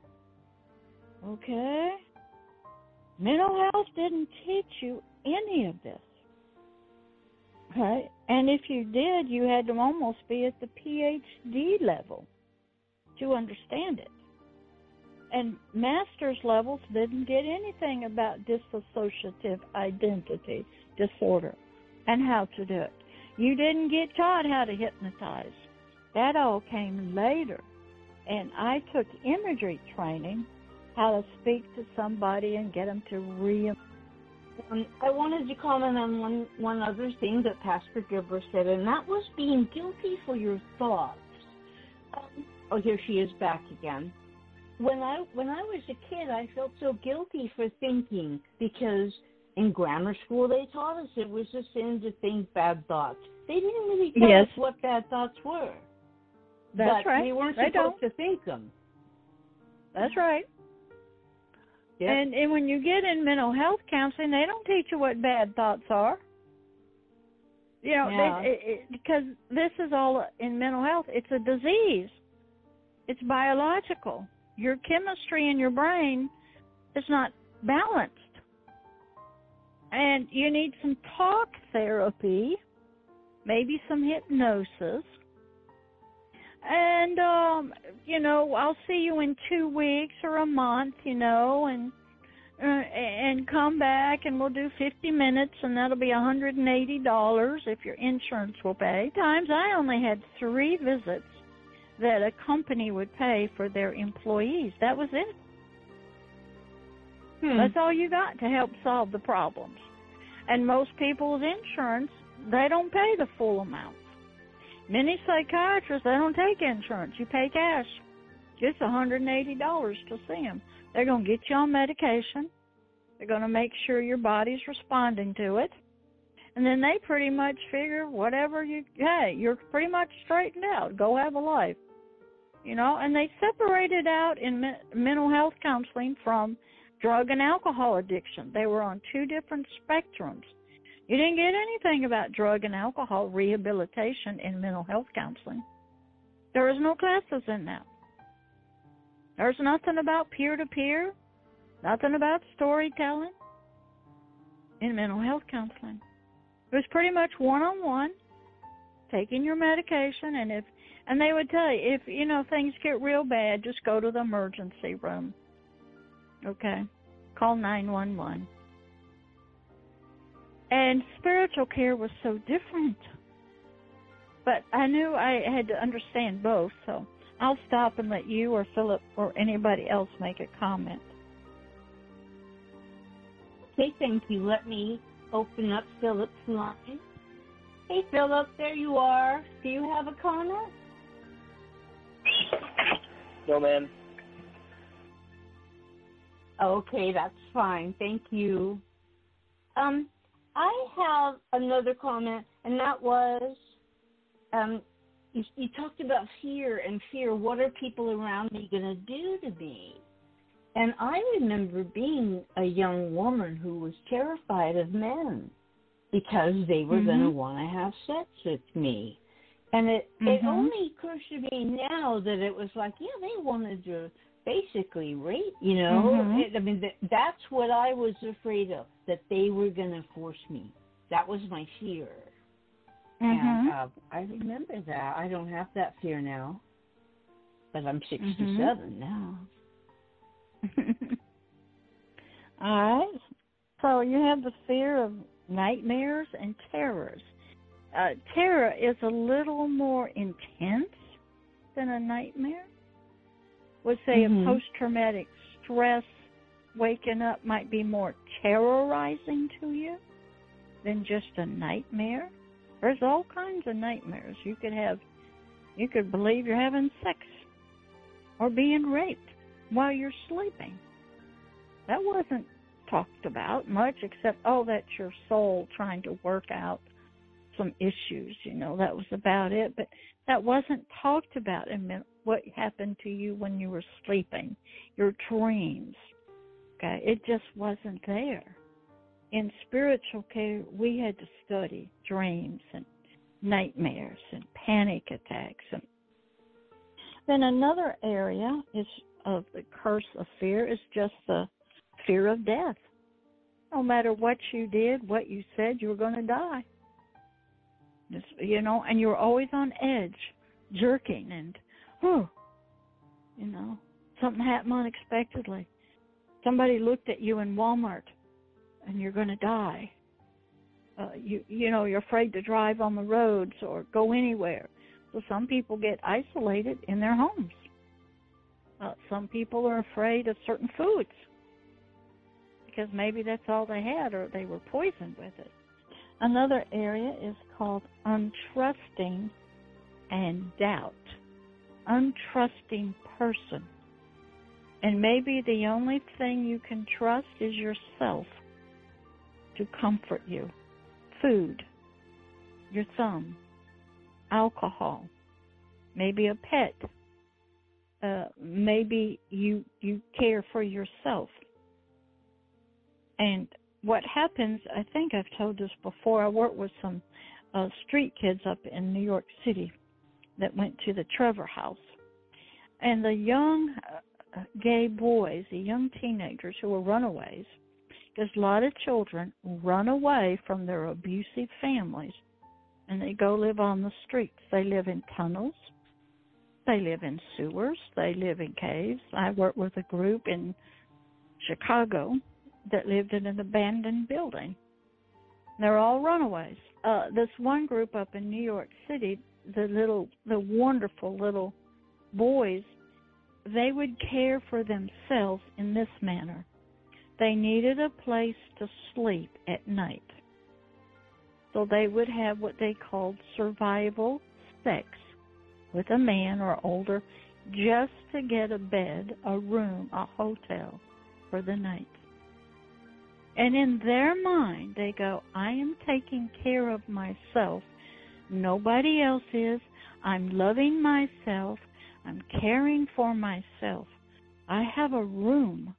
Okay? Mental health didn't teach you any of this. Right? And if you did, you had to almost be at the PhD level to understand it. And master's levels didn't get anything about dissociative identity disorder and how to do it. You didn't get taught how to hypnotize. That all came later. And I took imagery training, how to speak to somebody and get them to I wanted to comment on one other thing that Pastor Deborah said, and that was being guilty for your thoughts. Here she is back again. When I was a kid, I felt so guilty for thinking, because in grammar school they taught us it was a sin to think bad thoughts. They didn't really tell us what bad thoughts were. That's right. We weren't supposed to think them. That's right. Yep. And when you get in mental health counseling, they don't teach you what bad thoughts are. Because this is all in mental health. It's a disease. It's biological. Your chemistry in your brain is not balanced. And you need some talk therapy, maybe some hypnosis. And, I'll see you in 2 weeks or a month, and come back and we'll do 50 minutes and that'll be $180 if your insurance will pay. Times I only had 3 visits that a company would pay for their employees. That was it. That's all you got to help solve the problems. And most people's insurance, they don't pay the full amount. Many psychiatrists, they don't take insurance. You pay cash. It's $180 to see them. They're going to get you on medication. They're going to make sure your body's responding to it. And then they pretty much figure you're pretty much straightened out. Go have a life. And they separate it out in mental health counseling from drug and alcohol addiction. They were on 2 different spectrums. You didn't get anything about drug and alcohol rehabilitation in mental health counseling. There was no classes in that. There's nothing about peer-to-peer, nothing about storytelling in mental health counseling. It was pretty much one-on-one, taking your medication, and they would tell you, if things get real bad, just go to the emergency room. Okay? Call 911. And spiritual care was so different. But I knew I had to understand both, so I'll stop and let you or Philip or anybody else make a comment. Okay, thank you. Let me open up Philip's line. Hey, Philip, there you are. Do you have a comment? No, ma'am. Okay, that's fine. Thank you. I have another comment, and that was, you talked about fear and fear. What are people around me going to do to me? And I remember being a young woman who was terrified of men because they were going to want to have sex with me. And it only occurs to me now that it was like, yeah, they wanted to basically rape, you know. That's what I was afraid of, that they were going to force me. That was my fear. And I remember that. I don't have that fear now, but I'm 67 now. All right. So you have the fear of nightmares and terrors. Terror is a little more intense than a nightmare. Would say a post-traumatic stress waking up might be more terrorizing to you than just a nightmare. There's all kinds of nightmares. You could believe you're having sex or being raped while you're sleeping. That wasn't talked about much, except, that's your soul trying to work out some issues, you know, that was about it. But that wasn't talked about. It meant what happened to you when you were sleeping, your dreams. Okay, it just wasn't there. In spiritual care, we had to study dreams and nightmares and panic attacks. And then another area of the curse of fear is just the fear of death. No matter what you did, what you said, you were going to die. Just, you know, and you're always on edge, jerking, and, you know, something happened unexpectedly. Somebody looked at you in Walmart, and you're going to die. You know, you're afraid to drive on the roads or go anywhere. So some people get isolated in their homes. Some people are afraid of certain foods because maybe that's all they had or they were poisoned with it. Another area is called untrusting and doubt. Untrusting person. And maybe the only thing you can trust is yourself to comfort you. Food, your thumb, alcohol, maybe a pet. Maybe you care for yourself. And what happens, I think I've told this before, I worked with some street kids up in New York City that went to the Trevor House. And the young gay boys, the young teenagers who were runaways, because a lot of children run away from their abusive families and they go live on the streets. They live in tunnels. They live in sewers. They live in caves. I worked with a group in Chicago that lived in an abandoned building. They're all runaways. This one group up in New York City, the wonderful little boys, they would care for themselves in this manner. They needed a place to sleep at night. So they would have what they called survival sex with a man or older just to get a bed, a room, a hotel for the night. And in their mind, they go, I am taking care of myself. Nobody else is. I'm loving myself. I'm caring for myself. I have a room.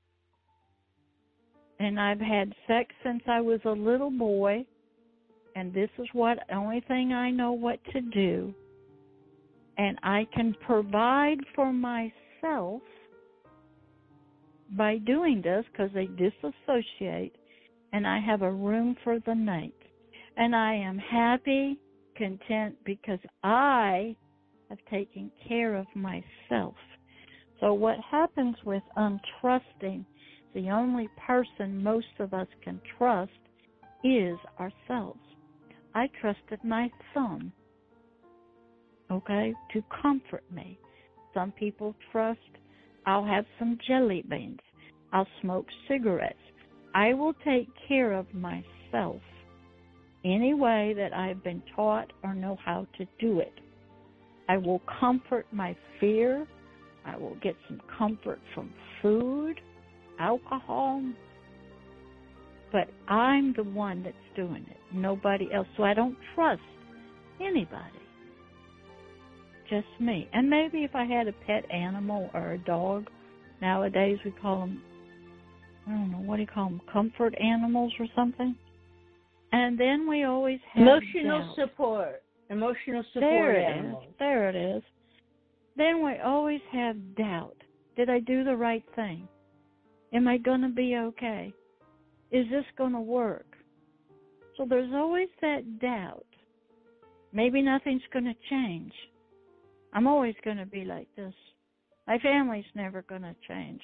And I've had sex since I was a little boy. And this is the only thing I know what to do. And I can provide for myself by doing this because they disassociate, and I have a room for the night. And I am happy, content, because I have taken care of myself. So what happens with untrusting, the only person most of us can trust is ourselves. I trusted my thumb. okay, to comfort me. Some people trust I'll have some jelly beans. I'll smoke cigarettes. I will take care of myself any way that I've been taught or know how to do it. I will comfort my fear. I will get some comfort from food, alcohol. But I'm the one that's doing it, nobody else. So I don't trust anybody, just me. And maybe if I had a pet animal or a dog, nowadays we call them, I don't know, what do you call them, comfort animals or something? And then we always have emotional doubt. support. Emotional support There it animals. is. There it is. Then we always have doubt. Did I do the right thing? Am I going to be okay? Is this going to work? So there's always that doubt. Maybe nothing's going to change. I'm always going to be like this. My family's never going to change.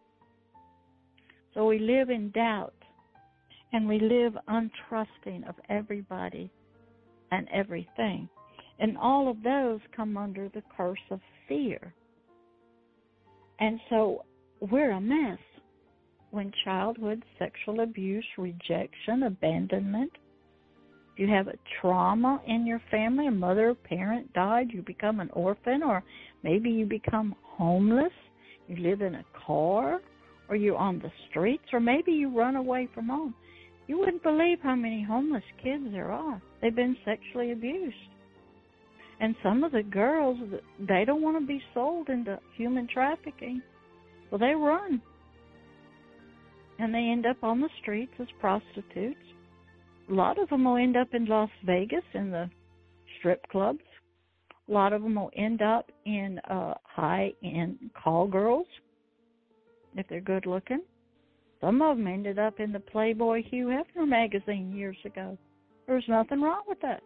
So we live in doubt, and we live untrusting of everybody and everything. And all of those come under the curse of fear. And so we're a mess. When childhood sexual abuse, rejection, abandonment, you have a trauma in your family, a mother or parent died, you become an orphan, or maybe you become homeless, you live in a car, or you're on the streets, or maybe you run away from home. You wouldn't believe how many homeless kids there are. They've been sexually abused. And some of the girls, they don't want to be sold into human trafficking. Well, they run. And they end up on the streets as prostitutes. A lot of them will end up in Las Vegas in the strip clubs. A lot of them will end up in high-end call girls, if they're good looking. Some of them ended up in the Playboy Hugh Hefner magazine years ago. There's nothing wrong with that.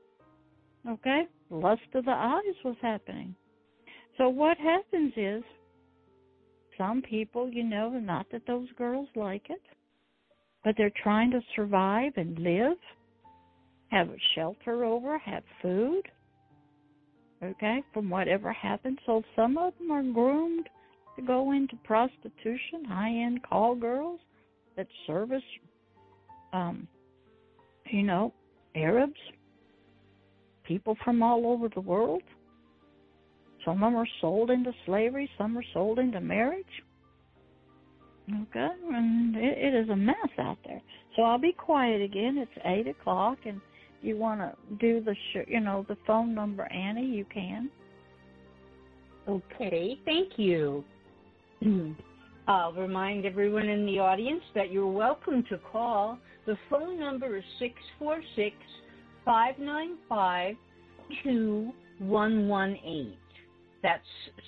Okay? Lust of the eyes was happening. So what happens is, some people, not that those girls like it, but they're trying to survive and live, have a shelter over, have food, okay, from whatever happened. So some of them are groomed to go into prostitution, high-end call girls that service, Arabs, people from all over the world. Some of them are sold into slavery. Some are sold into marriage. Okay? And it is a mess out there. So I'll be quiet again. It's 8 o'clock, and if you want to do the phone number, Annie, you can. Okay, thank you. I'll remind everyone in the audience that you're welcome to call. The phone number is 646-595-2118. That's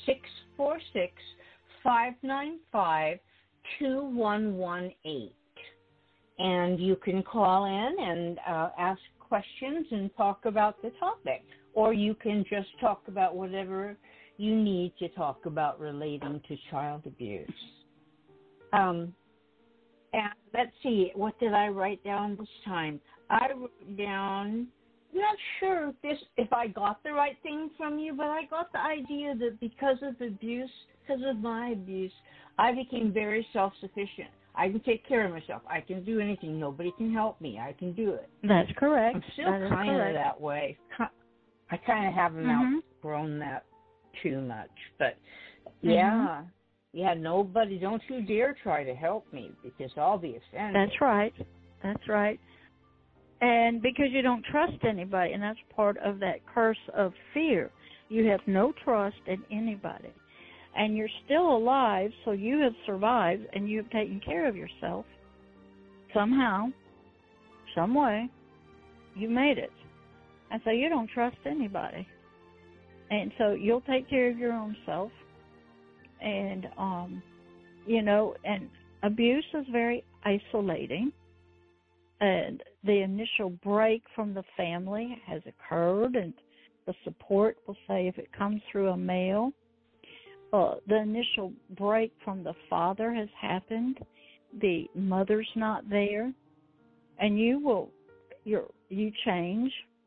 646-595-2118. And you can call in and ask questions and talk about the topic. Or you can just talk about whatever you need to talk about relating to child abuse. And let's see, what did I write down this time? I wrote down, I'm not sure if I got the right thing from you, but I got the idea that because of my abuse, I became very self-sufficient. I can take care of myself. I can do anything. Nobody can help me. I can do it. That's correct. I'm still kind of that way. I kind of haven't outgrown that too much. But, yeah, nobody, don't you dare try to help me because I'll be offended. That's right. And because you don't trust anybody, and that's part of that curse of fear. You have no trust in anybody. And you're still alive, so you have survived, and you have taken care of yourself. Somehow, some way, you made it. And so you don't trust anybody. And so you'll take care of your own self. And, and abuse is very isolating. And the initial break from the family has occurred, and the support, will say, if it comes through a male, the initial break from the father has happened. The mother's not there, and you change,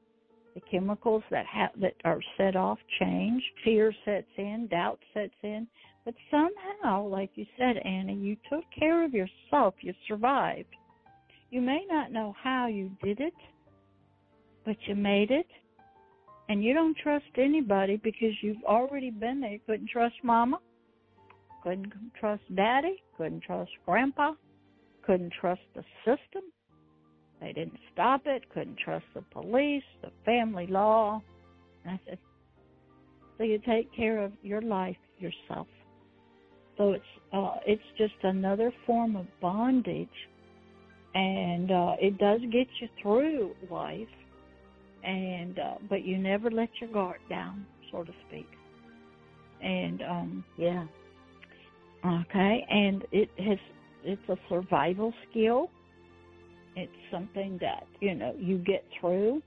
The chemicals that are set off change. Fear sets in, doubt sets in. But somehow, like you said, Annie, you took care of yourself. You survived. You may not know how you did it, but you made it. And you don't trust anybody because you've already been there. You couldn't trust Mama, couldn't trust Daddy, couldn't trust Grandpa, couldn't trust the system. They didn't stop it, couldn't trust the police, the family law. And I said, so you take care of your life yourself. So it's just another form of bondage, and it does get you through life, and but you never let your guard down, so to speak. And Yeah. okay, and it's a survival skill. It's something that you get through,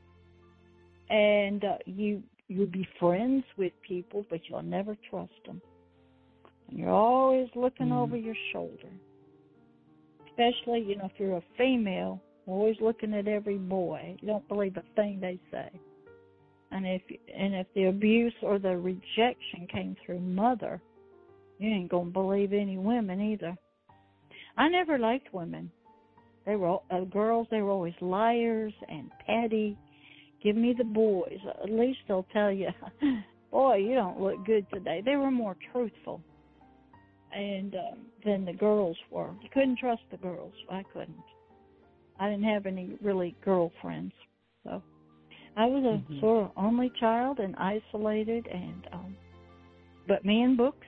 and you'll be friends with people, but you'll never trust them. And you're always looking over your shoulder, especially if you're a female, always looking at every boy. You don't believe a thing they say. And if the abuse or the rejection came through mother, you ain't gonna believe any women either. I never liked women. They were girls. They were always liars and petty. Give me the boys. At least they'll tell you, boy, you don't look good today. They were more truthful, and than the girls were. You couldn't trust the girls. I couldn't. I didn't have any really girlfriends, so I was a sort of only child and isolated, and but me and books,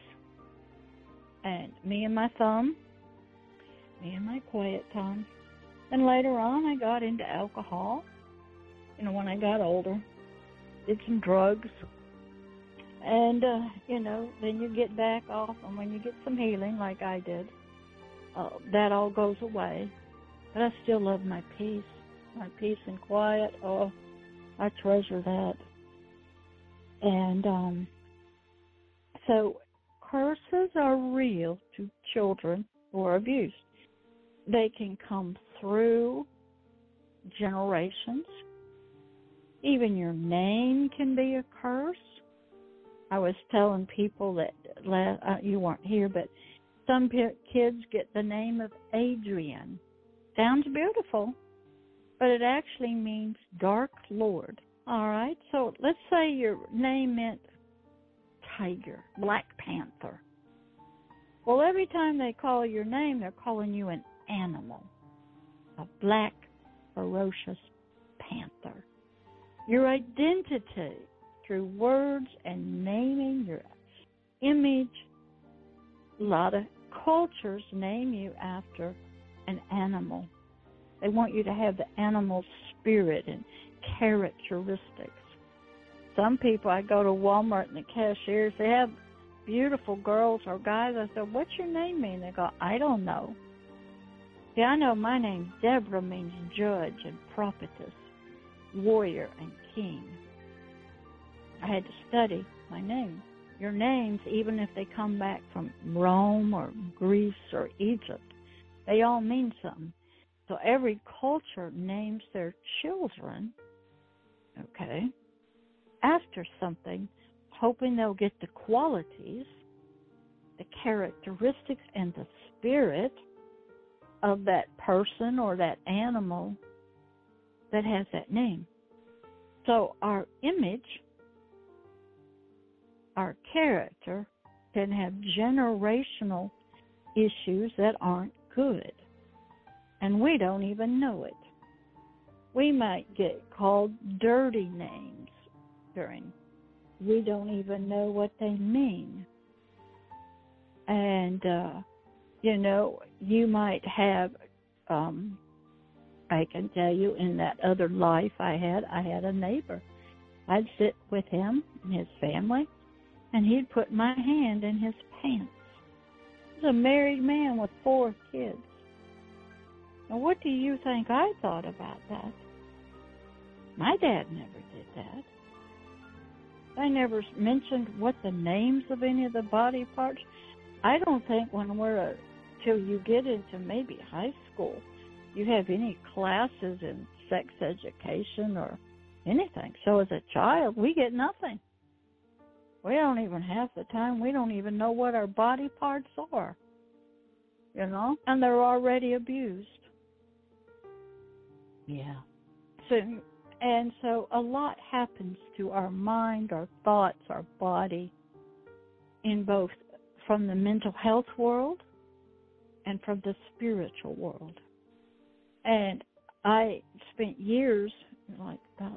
and me and my thumb, me and my quiet time. And later on, I got into alcohol, when I got older, did some drugs, and, then you get back off, and when you get some healing, like I did, that all goes away. But I still love my peace and quiet. Oh, I treasure that. And so curses are real to children who are abused. They can come through generations. Even your name can be a curse. I was telling people that you weren't here, but some kids get the name of Adrian. Sounds beautiful, but it actually means dark lord. All right, so let's say your name meant tiger, Black Panther. Well, every time they call your name, they're calling you an animal, a black, ferocious panther. Your identity through words and naming your image. A lot of cultures name you after an animal. They want you to have the animal spirit and characteristics. Some people, I go to Walmart and the cashiers, they have beautiful girls or guys. I said, what's your name mean? They go, I don't know. See, I know my name, Deborah, means judge and prophetess, warrior and king. I had to study my name. Your names, even if they come back from Rome or Greece or Egypt, they all mean something. So every culture names their children, okay, after something, hoping they'll get the qualities, the characteristics, and the spirit of that person or that animal that has that name. So our image, our character, can have generational issues that aren't good, and we don't even know it. We might get called dirty names we don't even know what they mean. And, you might have, I can tell you, in that other life I had a neighbor. I'd sit with him and his family, and he'd put my hand in his pants. He was a married man with 4 kids. Now, what do you think I thought about that? My dad never did that. I never mentioned what the names of any of the body parts. I don't think till you get into maybe high school, you have any classes in sex education or anything. So as a child, we get nothing. We don't even half the time, we don't even know what our body parts are, and they're already abused. Yeah. So a lot happens to our mind, our thoughts, our body, in both from the mental health world and from the spiritual world. And I spent years, like about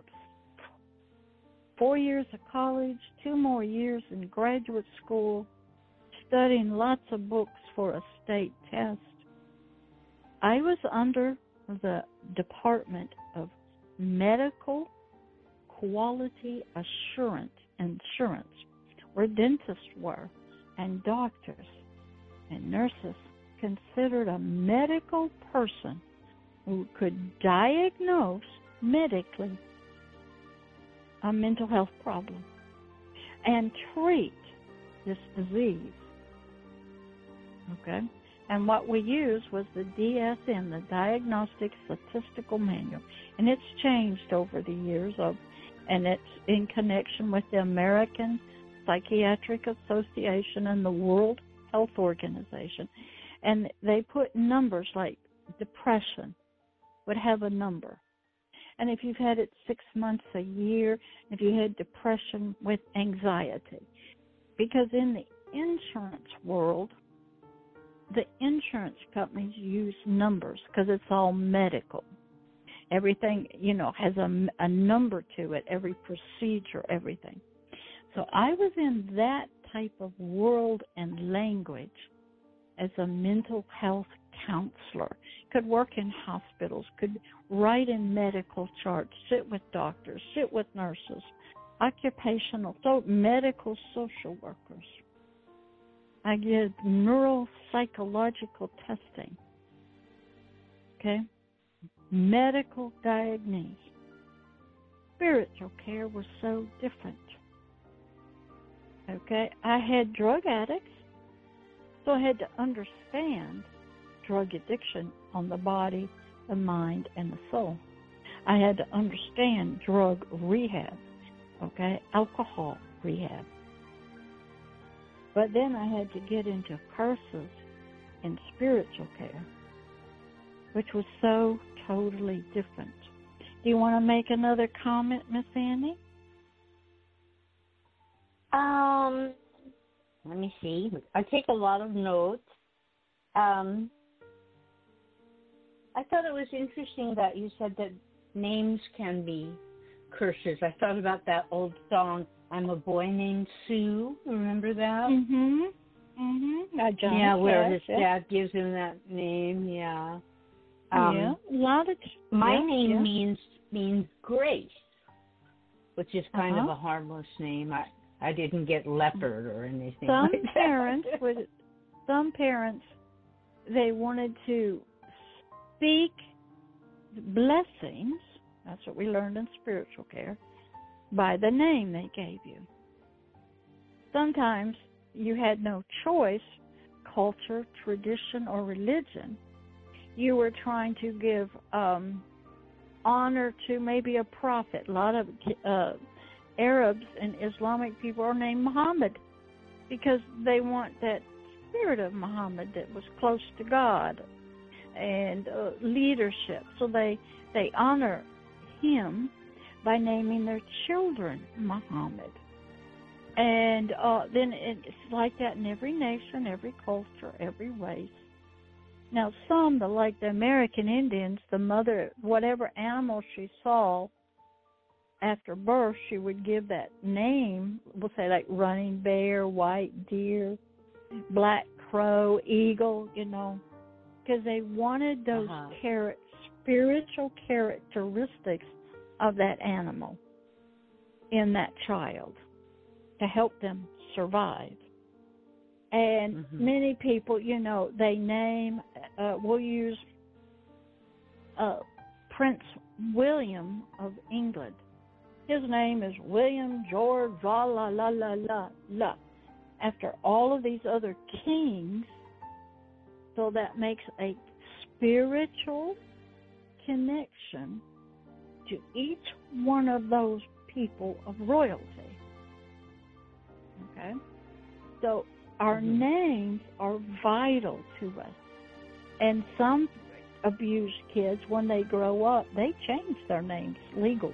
4 years of college, 2 more years in graduate school, studying lots of books for a state test. I was under the Department of Medical Quality Insurance, where dentists were, and doctors and nurses considered a medical person who could diagnose medically a mental health problem and treat this disease. Okay? And what we used was the DSM, the Diagnostic Statistical Manual. And it's changed over the years, and it's in connection with the American Psychiatric Association and the World Health Organization. And they put numbers like depression would have a number. And if you've had it 6 months, a year, if you had depression with anxiety. Because in the insurance world, the insurance companies use numbers because it's all medical. Everything, has a number to it, every procedure, everything. So I was in that type of world and language as a mental health counselor. Could work in hospitals, could write in medical charts, sit with doctors, sit with nurses, medical social workers. I did neuropsychological testing, okay? Medical diagnosis. Spiritual care was so different, okay? I had drug addicts, so I had to understand drug addiction on the body, the mind, and the soul. I had to understand drug rehab, okay? Alcohol rehab. But then I had to get into curses and spiritual care, which was so totally different. Do you want to make another comment, Miss Annie? Let me see. I take a lot of notes. I thought it was interesting that you said that names can be curses. I thought about that old song, I'm a Boy Named Sue. Remember that? Where his dad gives him that name. Yeah. A lot of my name means grace, which is kind of a harmless name. I didn't get leopard or anything. Some parents, they wanted to speak blessings. That's what we learned in spiritual care, by the name they gave you. Sometimes you had no choice, culture, tradition, or religion. You were trying to give honor to maybe a prophet. A lot of Arabs and Islamic people are named Muhammad because they want that spirit of Muhammad that was close to God and leadership. So they honor him by naming their children Muhammad. And then it's like that in every nation, every culture, every race. Now, some, like the American Indians, the mother, whatever animal she saw after birth, she would give that name. We'll say like running bear, white deer, black crow, eagle, because they wanted those spiritual characteristics of that animal in that child to help them survive. And many people, they name, we'll use Prince William of England. His name is William George, la, after all of these other kings. So that makes a spiritual connection to each one of those people of royalty. Okay? So our names are vital to us. And some abused kids, when they grow up, they change their names legally.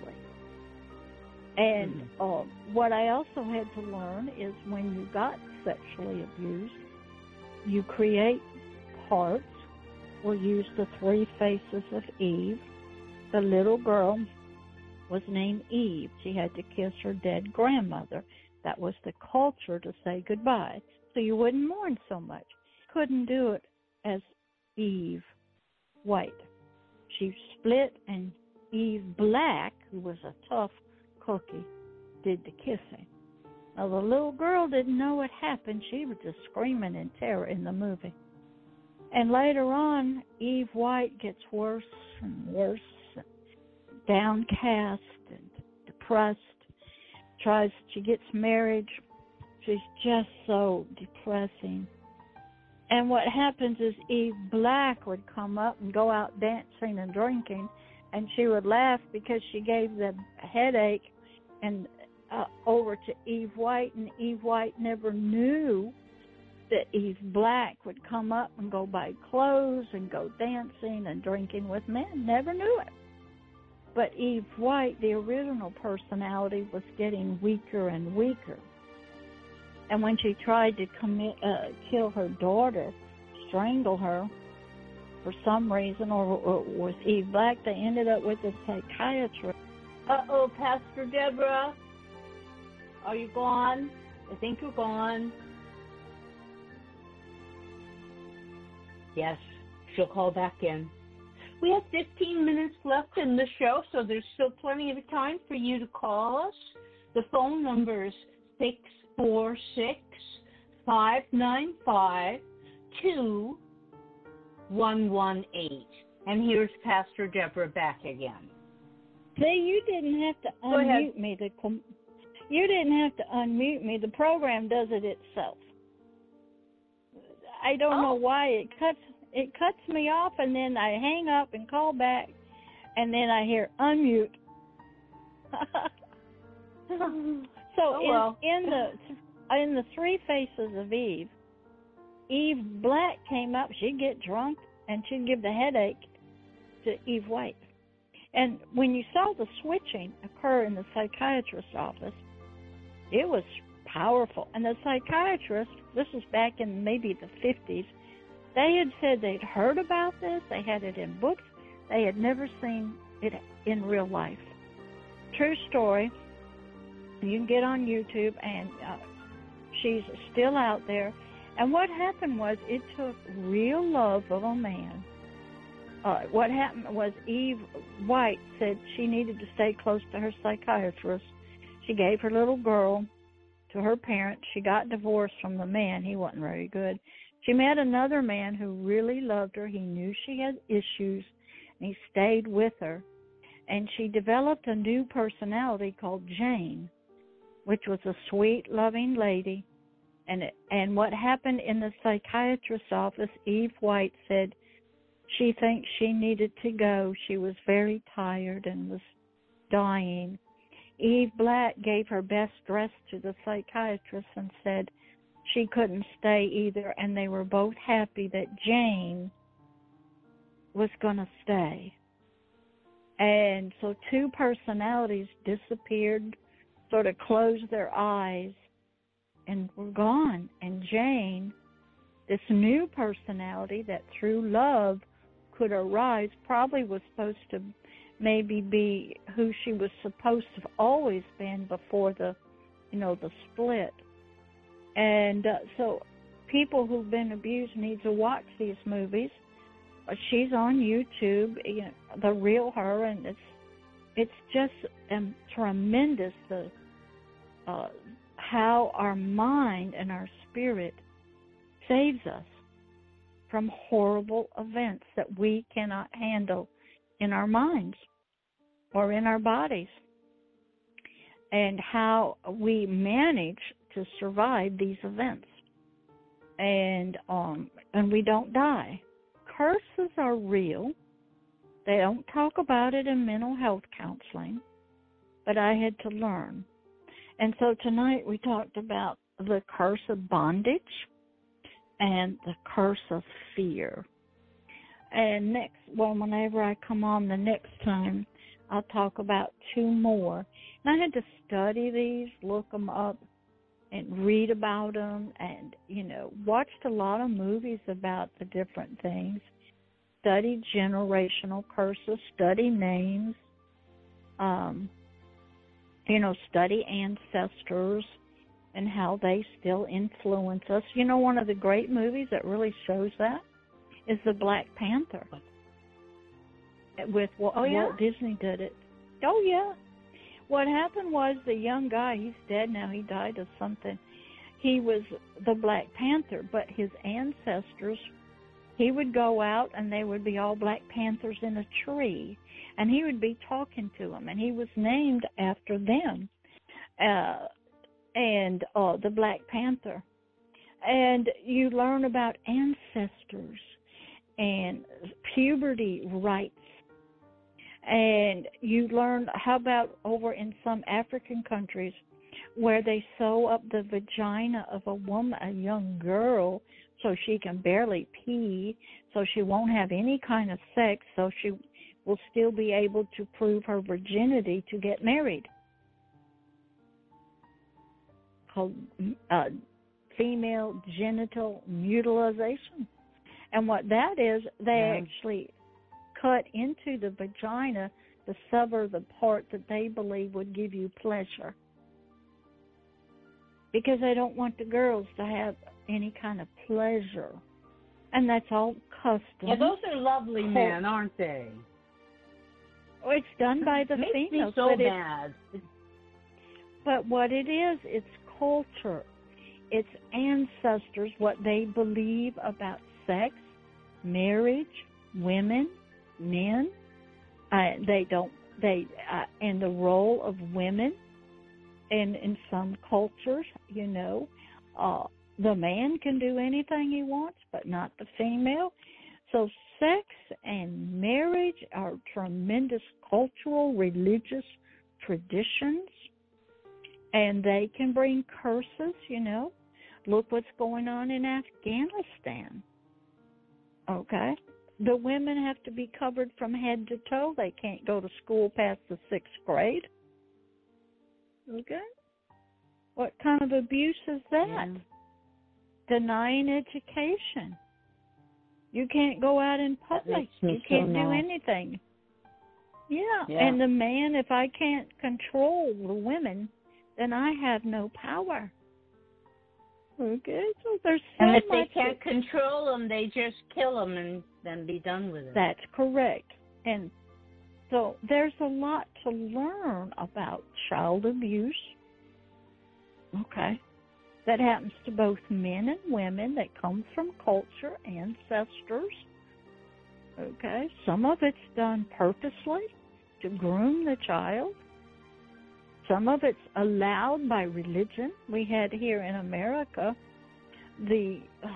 And what I also had to learn is when you got sexually abused, you create parts. We'll use the 3 faces of Eve. The little girl was named Eve. She had to kiss her dead grandmother. That was the culture to say goodbye, so you wouldn't mourn so much. Couldn't do it as Eve White. She split, and Eve Black, who was a tough cookie, did the kissing. Now, the little girl didn't know what happened. She was just screaming in terror in the movie. And later on, Eve White gets worse and worse, downcast and depressed. She gets married. She's just so depressing. And what happens is Eve Black would come up and go out dancing and drinking, and she would laugh because she gave the headache and over to Eve White, and Eve White never knew that Eve Black would come up and go buy clothes and go dancing and drinking with men. Never knew it. But Eve White, the original personality, was getting weaker and weaker. And when she tried to kill her daughter, strangle her, for some reason, or with Eve Black, they ended up with a psychiatrist. Uh-oh, Pastor Deborah, are you gone? I think you're gone. Yes, she'll call back in. We have 15 minutes left in the show, so there's still plenty of time for you to call us. The phone number is 646-595-2118. And here's Pastor Deborah back again. See, you didn't have to unmute me. You didn't have to unmute me. The program does it itself. I don't know why it cuts me off, and then I hang up and call back, and then I hear unmute. So in the 3 faces of Eve, Eve Black came up. She'd get drunk, and she'd give the headache to Eve White. And when you saw the switching occur in the psychiatrist's office, it was powerful. And the psychiatrist, this was back in maybe the 50s, they had said they'd heard about this, they had it in books, they had never seen it in real life. True story. You can get on YouTube, and she's still out there. And what happened was it took real love of a man. What happened was Eve White said she needed to stay close to her psychiatrist. She gave her little girl to her parents. She got divorced from the man. He wasn't very good. She met another man who really loved her. He knew she had issues, and he stayed with her. And she developed a new personality called Jane, which was a sweet, loving lady. And what happened in the psychiatrist's office, Eve White said she thinks she needed to go. She was very tired and was dying. Eve Black gave her best dress to the psychiatrist and said she couldn't stay either, and they were both happy that Jane was going to stay. And so 2 personalities disappeared, sort of closed their eyes, and were gone. And Jane, this new personality that through love could arise, probably was supposed to maybe be who she was supposed to have always been before the split. And so people who've been abused need to watch these movies. She's on YouTube, The Real Her, and it's just tremendous how our mind and our spirit saves us from horrible events that we cannot handle in our minds or in our bodies, and how we manage to survive these events, and we don't die. Curses are real. They don't talk about it in mental health counseling. but I had to learn. And so tonight we talked about the curse of bondage and the curse of fear. And whenever I come on the next time, I'll talk about 2 more. And I had to study these, look them up, and read about them, and, watched a lot of movies about the different things, studied generational curses, study names, study ancestors and how they still influence us. One of the great movies that really shows that is the Black Panther. With Walt Disney did it. Oh, yeah. What happened was the young guy, he's dead now, he died of something. He was the Black Panther, but his ancestors, he would go out and they would be all Black Panthers in a tree, and he would be talking to them, and he was named after them, the Black Panther. And you learn about ancestors and puberty rites. And you learn, how about over in some African countries where they sew up the vagina of a woman, a young girl, so she can barely pee, so she won't have any kind of sex, so she will still be able to prove her virginity to get married. Called female genital mutilation. And what that is, they actually cut into the vagina to sever the part that they believe would give you pleasure, because they don't want the girls to have any kind of pleasure. And that's all custom. Yeah, those are lovely men, aren't they? Well, it's done by the Makes females. Me so mad. But what it is, it's culture. It's ancestors, what they believe about sex, marriage, women, men. And the role of women, and in some cultures, the man can do anything he wants, but not the female. So sex and marriage are tremendous cultural, religious traditions, and they can bring curses, Look what's going on in Afghanistan. Okay? The women have to be covered from head to toe. They can't go to school past the 6th grade. Okay? What kind of abuse is that? Yeah. Denying education. You can't go out in public. You can't do anything. Yeah, and the man, if I can't control the women, then I have no power. Okay, so there's so much. And if they can't control them, they just kill them and then be done with it. That's correct. And so there's a lot to learn about child abuse. Okay. That happens to both men and women, that comes from culture, ancestors. Okay. Some of it's done purposely to groom the child. Some of it's allowed by religion. We had here in America the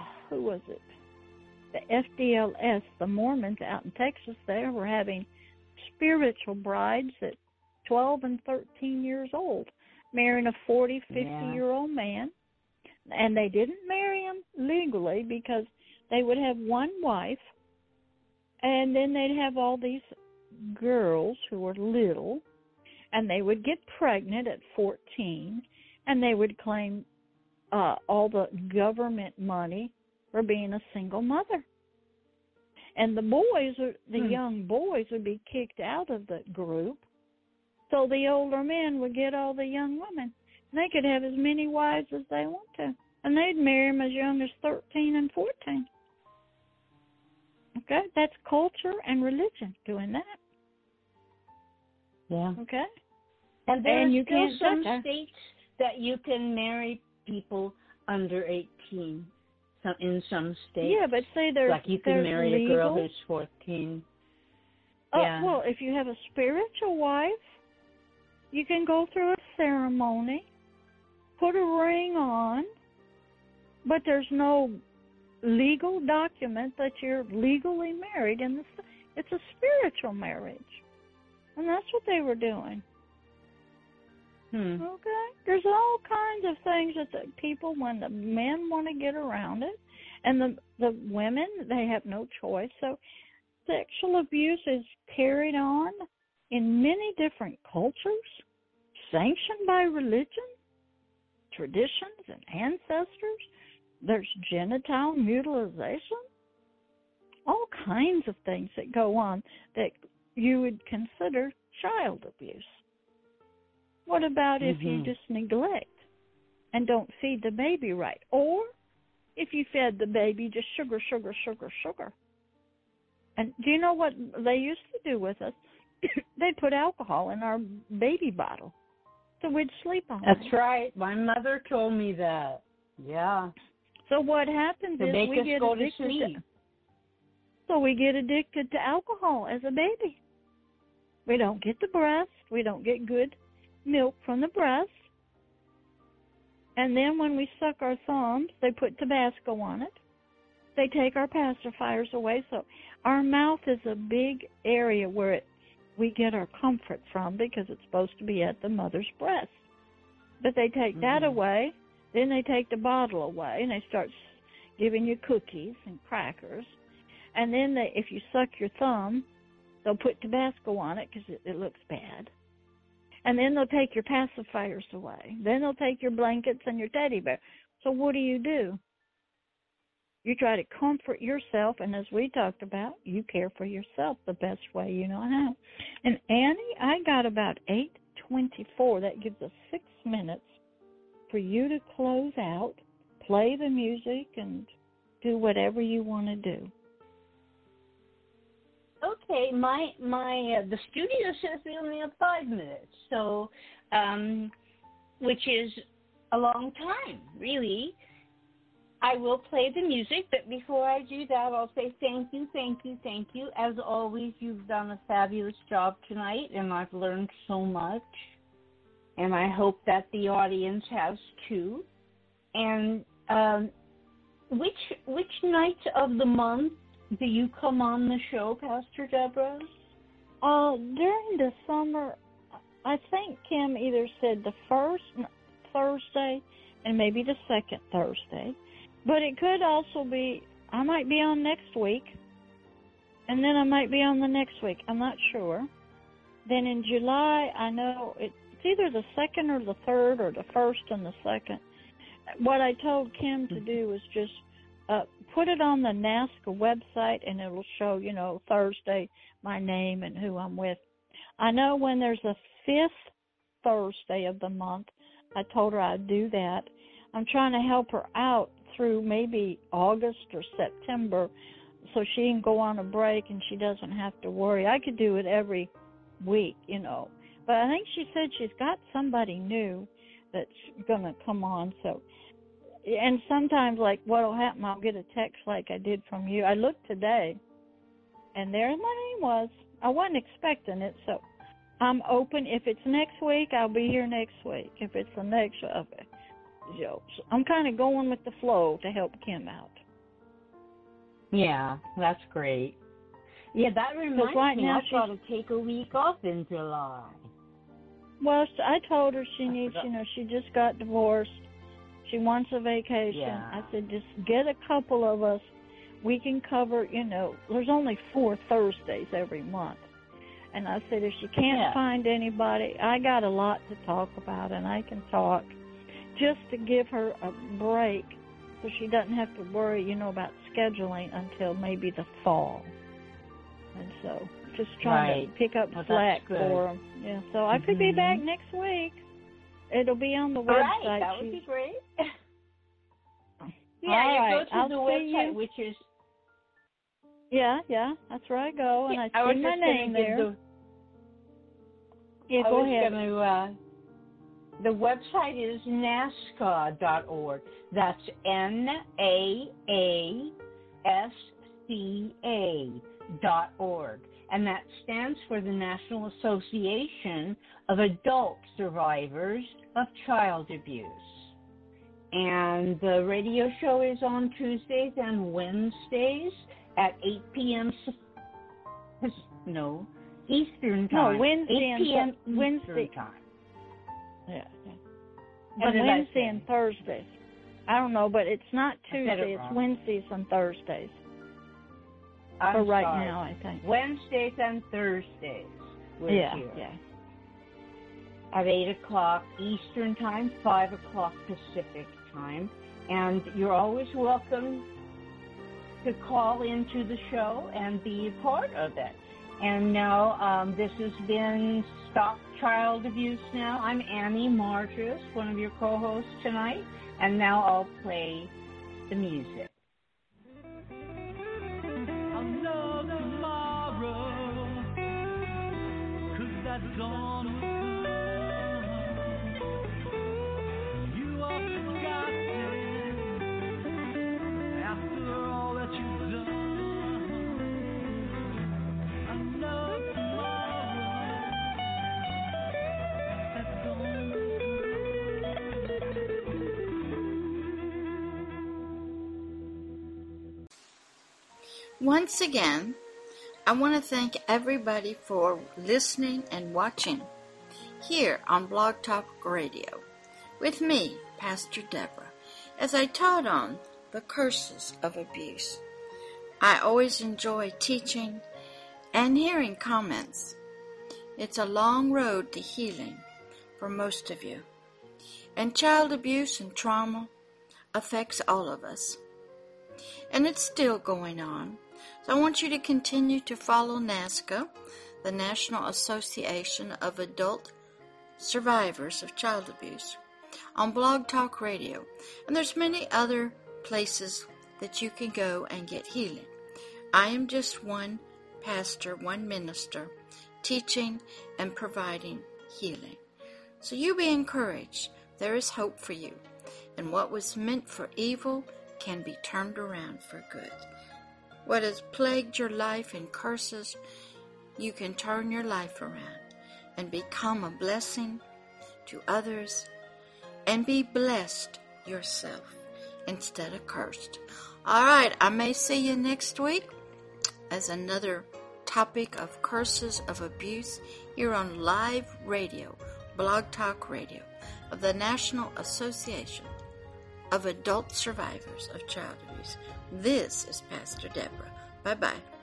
FDLS, the Mormons out in Texas. They were having spiritual brides at 12 and 13 years old, marrying a 40, 50-year-old man. And they didn't marry him legally because they would have one wife, and then they'd have all these girls who were little, and they would get pregnant at 14, and they would claim all the government money for being a single mother. And the boys, the young boys, would be kicked out of the group, so the older men would get all the young women. They could have as many wives as they want to, and they'd marry them as young as 13 and 14. Okay? That's culture and religion doing that. Yeah. Okay? And there are you still some that. states that you can marry people under 18. In some states. Yeah, but say there's like you can marry legal. a girl who's 14. Well, if you have a spiritual wife, you can go through a ceremony, put a ring on, but there's no legal document that you're legally married, and it's a spiritual marriage. And that's what they were doing. Okay? There's all kinds of things that the people, when the men want to get around it, and the women, they have no choice. So sexual abuse is carried on in many different cultures, sanctioned by religion, traditions, and ancestors. There's genital mutilation, all kinds of things that go on that you would consider child abuse. What about if you just neglect and don't feed the baby right? Or if you fed the baby just sugar, sugar, sugar, sugar. And do you know what they used to do with us? They'd put alcohol in our baby bottle so we'd sleep on it. That's right. My mother told me that. Yeah. So what happens is we get addicted. So we get addicted to alcohol as a baby. We don't get the breast. We don't get good milk from the breast. And then when we suck our thumbs, they put Tabasco on it. They take our pacifiers away. So our mouth is a big area where we get our comfort from because it's supposed to be at the mother's breast. But they take that away. Then they take the bottle away, and they start giving you cookies and crackers. And then if you suck your thumb, they'll put Tabasco on it because it looks bad. And then they'll take your pacifiers away. Then they'll take your blankets and your teddy bear. So what do? You try to comfort yourself, and as we talked about, you care for yourself the best way you know how. And Annie, I got about 8:24. That gives us 6 minutes for you to close out, play the music, and do whatever you want to do. Okay, the studio says we only have 5 minutes, so which is a long time, really. I will play the music, but before I do that, I'll say thank you, thank you, thank you. As always, you've done a fabulous job tonight, and I've learned so much. And I hope that the audience has too. And which nights of the month do you come on the show, Pastor Deborah? During the summer, I think Kim either said the first Thursday and maybe the second Thursday. But it could also be, I might be on next week, and then I might be on the next week. I'm not sure. Then in July, I know it's either the second or the third or the first and the second. What I told Kim to do was just put it on the NASCA website, and it will show, Thursday, my name and who I'm with. I know when there's a 5th Thursday of the month, I told her I'd do that. I'm trying to help her out through maybe August or September so she can go on a break and she doesn't have to worry. I could do it every week, But I think she said she's got somebody new that's going to come on. So, and sometimes, like, what will happen, I'll get a text like I did from you. I looked today, and there my name was. I wasn't expecting it, so I'm open. If it's next week, I'll be here next week. If it's the next, I'm kind of going with the flow to help Kim out. Yeah, that's great. Yeah, that reminds me, I've got to take a week off in July. Well, I told her she needs, she just got divorced. She wants a vacation. Yeah. I said, just get a couple of us. We can cover, there's only 4 Thursdays every month. And I said, if she can't find anybody, I got a lot to talk about, and I can talk just to give her a break so she doesn't have to worry, about scheduling until maybe the fall. And so just trying to pick up slack for them. Yeah, so I could be back next week. It'll be on the website. Right, that would be great. You go to the website, which is... Yeah, that's where I go, and I see my name there. Go ahead. The website is NASCA.org. That's NAASCA.org. And that stands for the National Association of Adult Survivors of Child Abuse. And the radio show is on Tuesdays and Wednesdays at 8 p.m. Eastern time. No, Wednesday 8 p.m. Wednesday Eastern time. Yeah. What And did I Wednesday say? and Thursdays. I don't know, but it's not I said it Tuesday. It's wrong. Wednesdays and Thursdays. I'm For right sorry. now, I think. Wednesdays and Thursdays. We're here. Yeah. At 8 o'clock Eastern Time, 5 o'clock Pacific Time. And you're always welcome to call into the show and be a part of it. And now this has been Stop Child Abuse Now. I'm Annie Margis, one of your co-hosts tonight. And now I'll play the music. I'll know tomorrow, 'cause that dawn will come. You are forgotten after all that you've done. I know tomorrow, that dawn will Once again, I want to thank everybody for listening and watching here on Blog Talk Radio with me, Pastor Deborah, as I taught on the curses of abuse. I always enjoy teaching and hearing comments. It's a long road to healing for most of you, and child abuse and trauma affects all of us, and it's still going on. So I want you to continue to follow NAASCA, the National Association of Adult Survivors of Child Abuse, on Blog Talk Radio. And there's many other places that you can go and get healing. I am just one pastor, one minister, teaching and providing healing. So you be encouraged. There is hope for you. And what was meant for evil can be turned around for good. What has plagued your life in curses, you can turn your life around and become a blessing to others and be blessed yourself instead of cursed. All right, I may see you next week as another topic of curses of abuse here on live radio, Blog Talk Radio of the National Association of Adult Survivors of Child Abuse. This is Pastor Deborah. Bye-bye.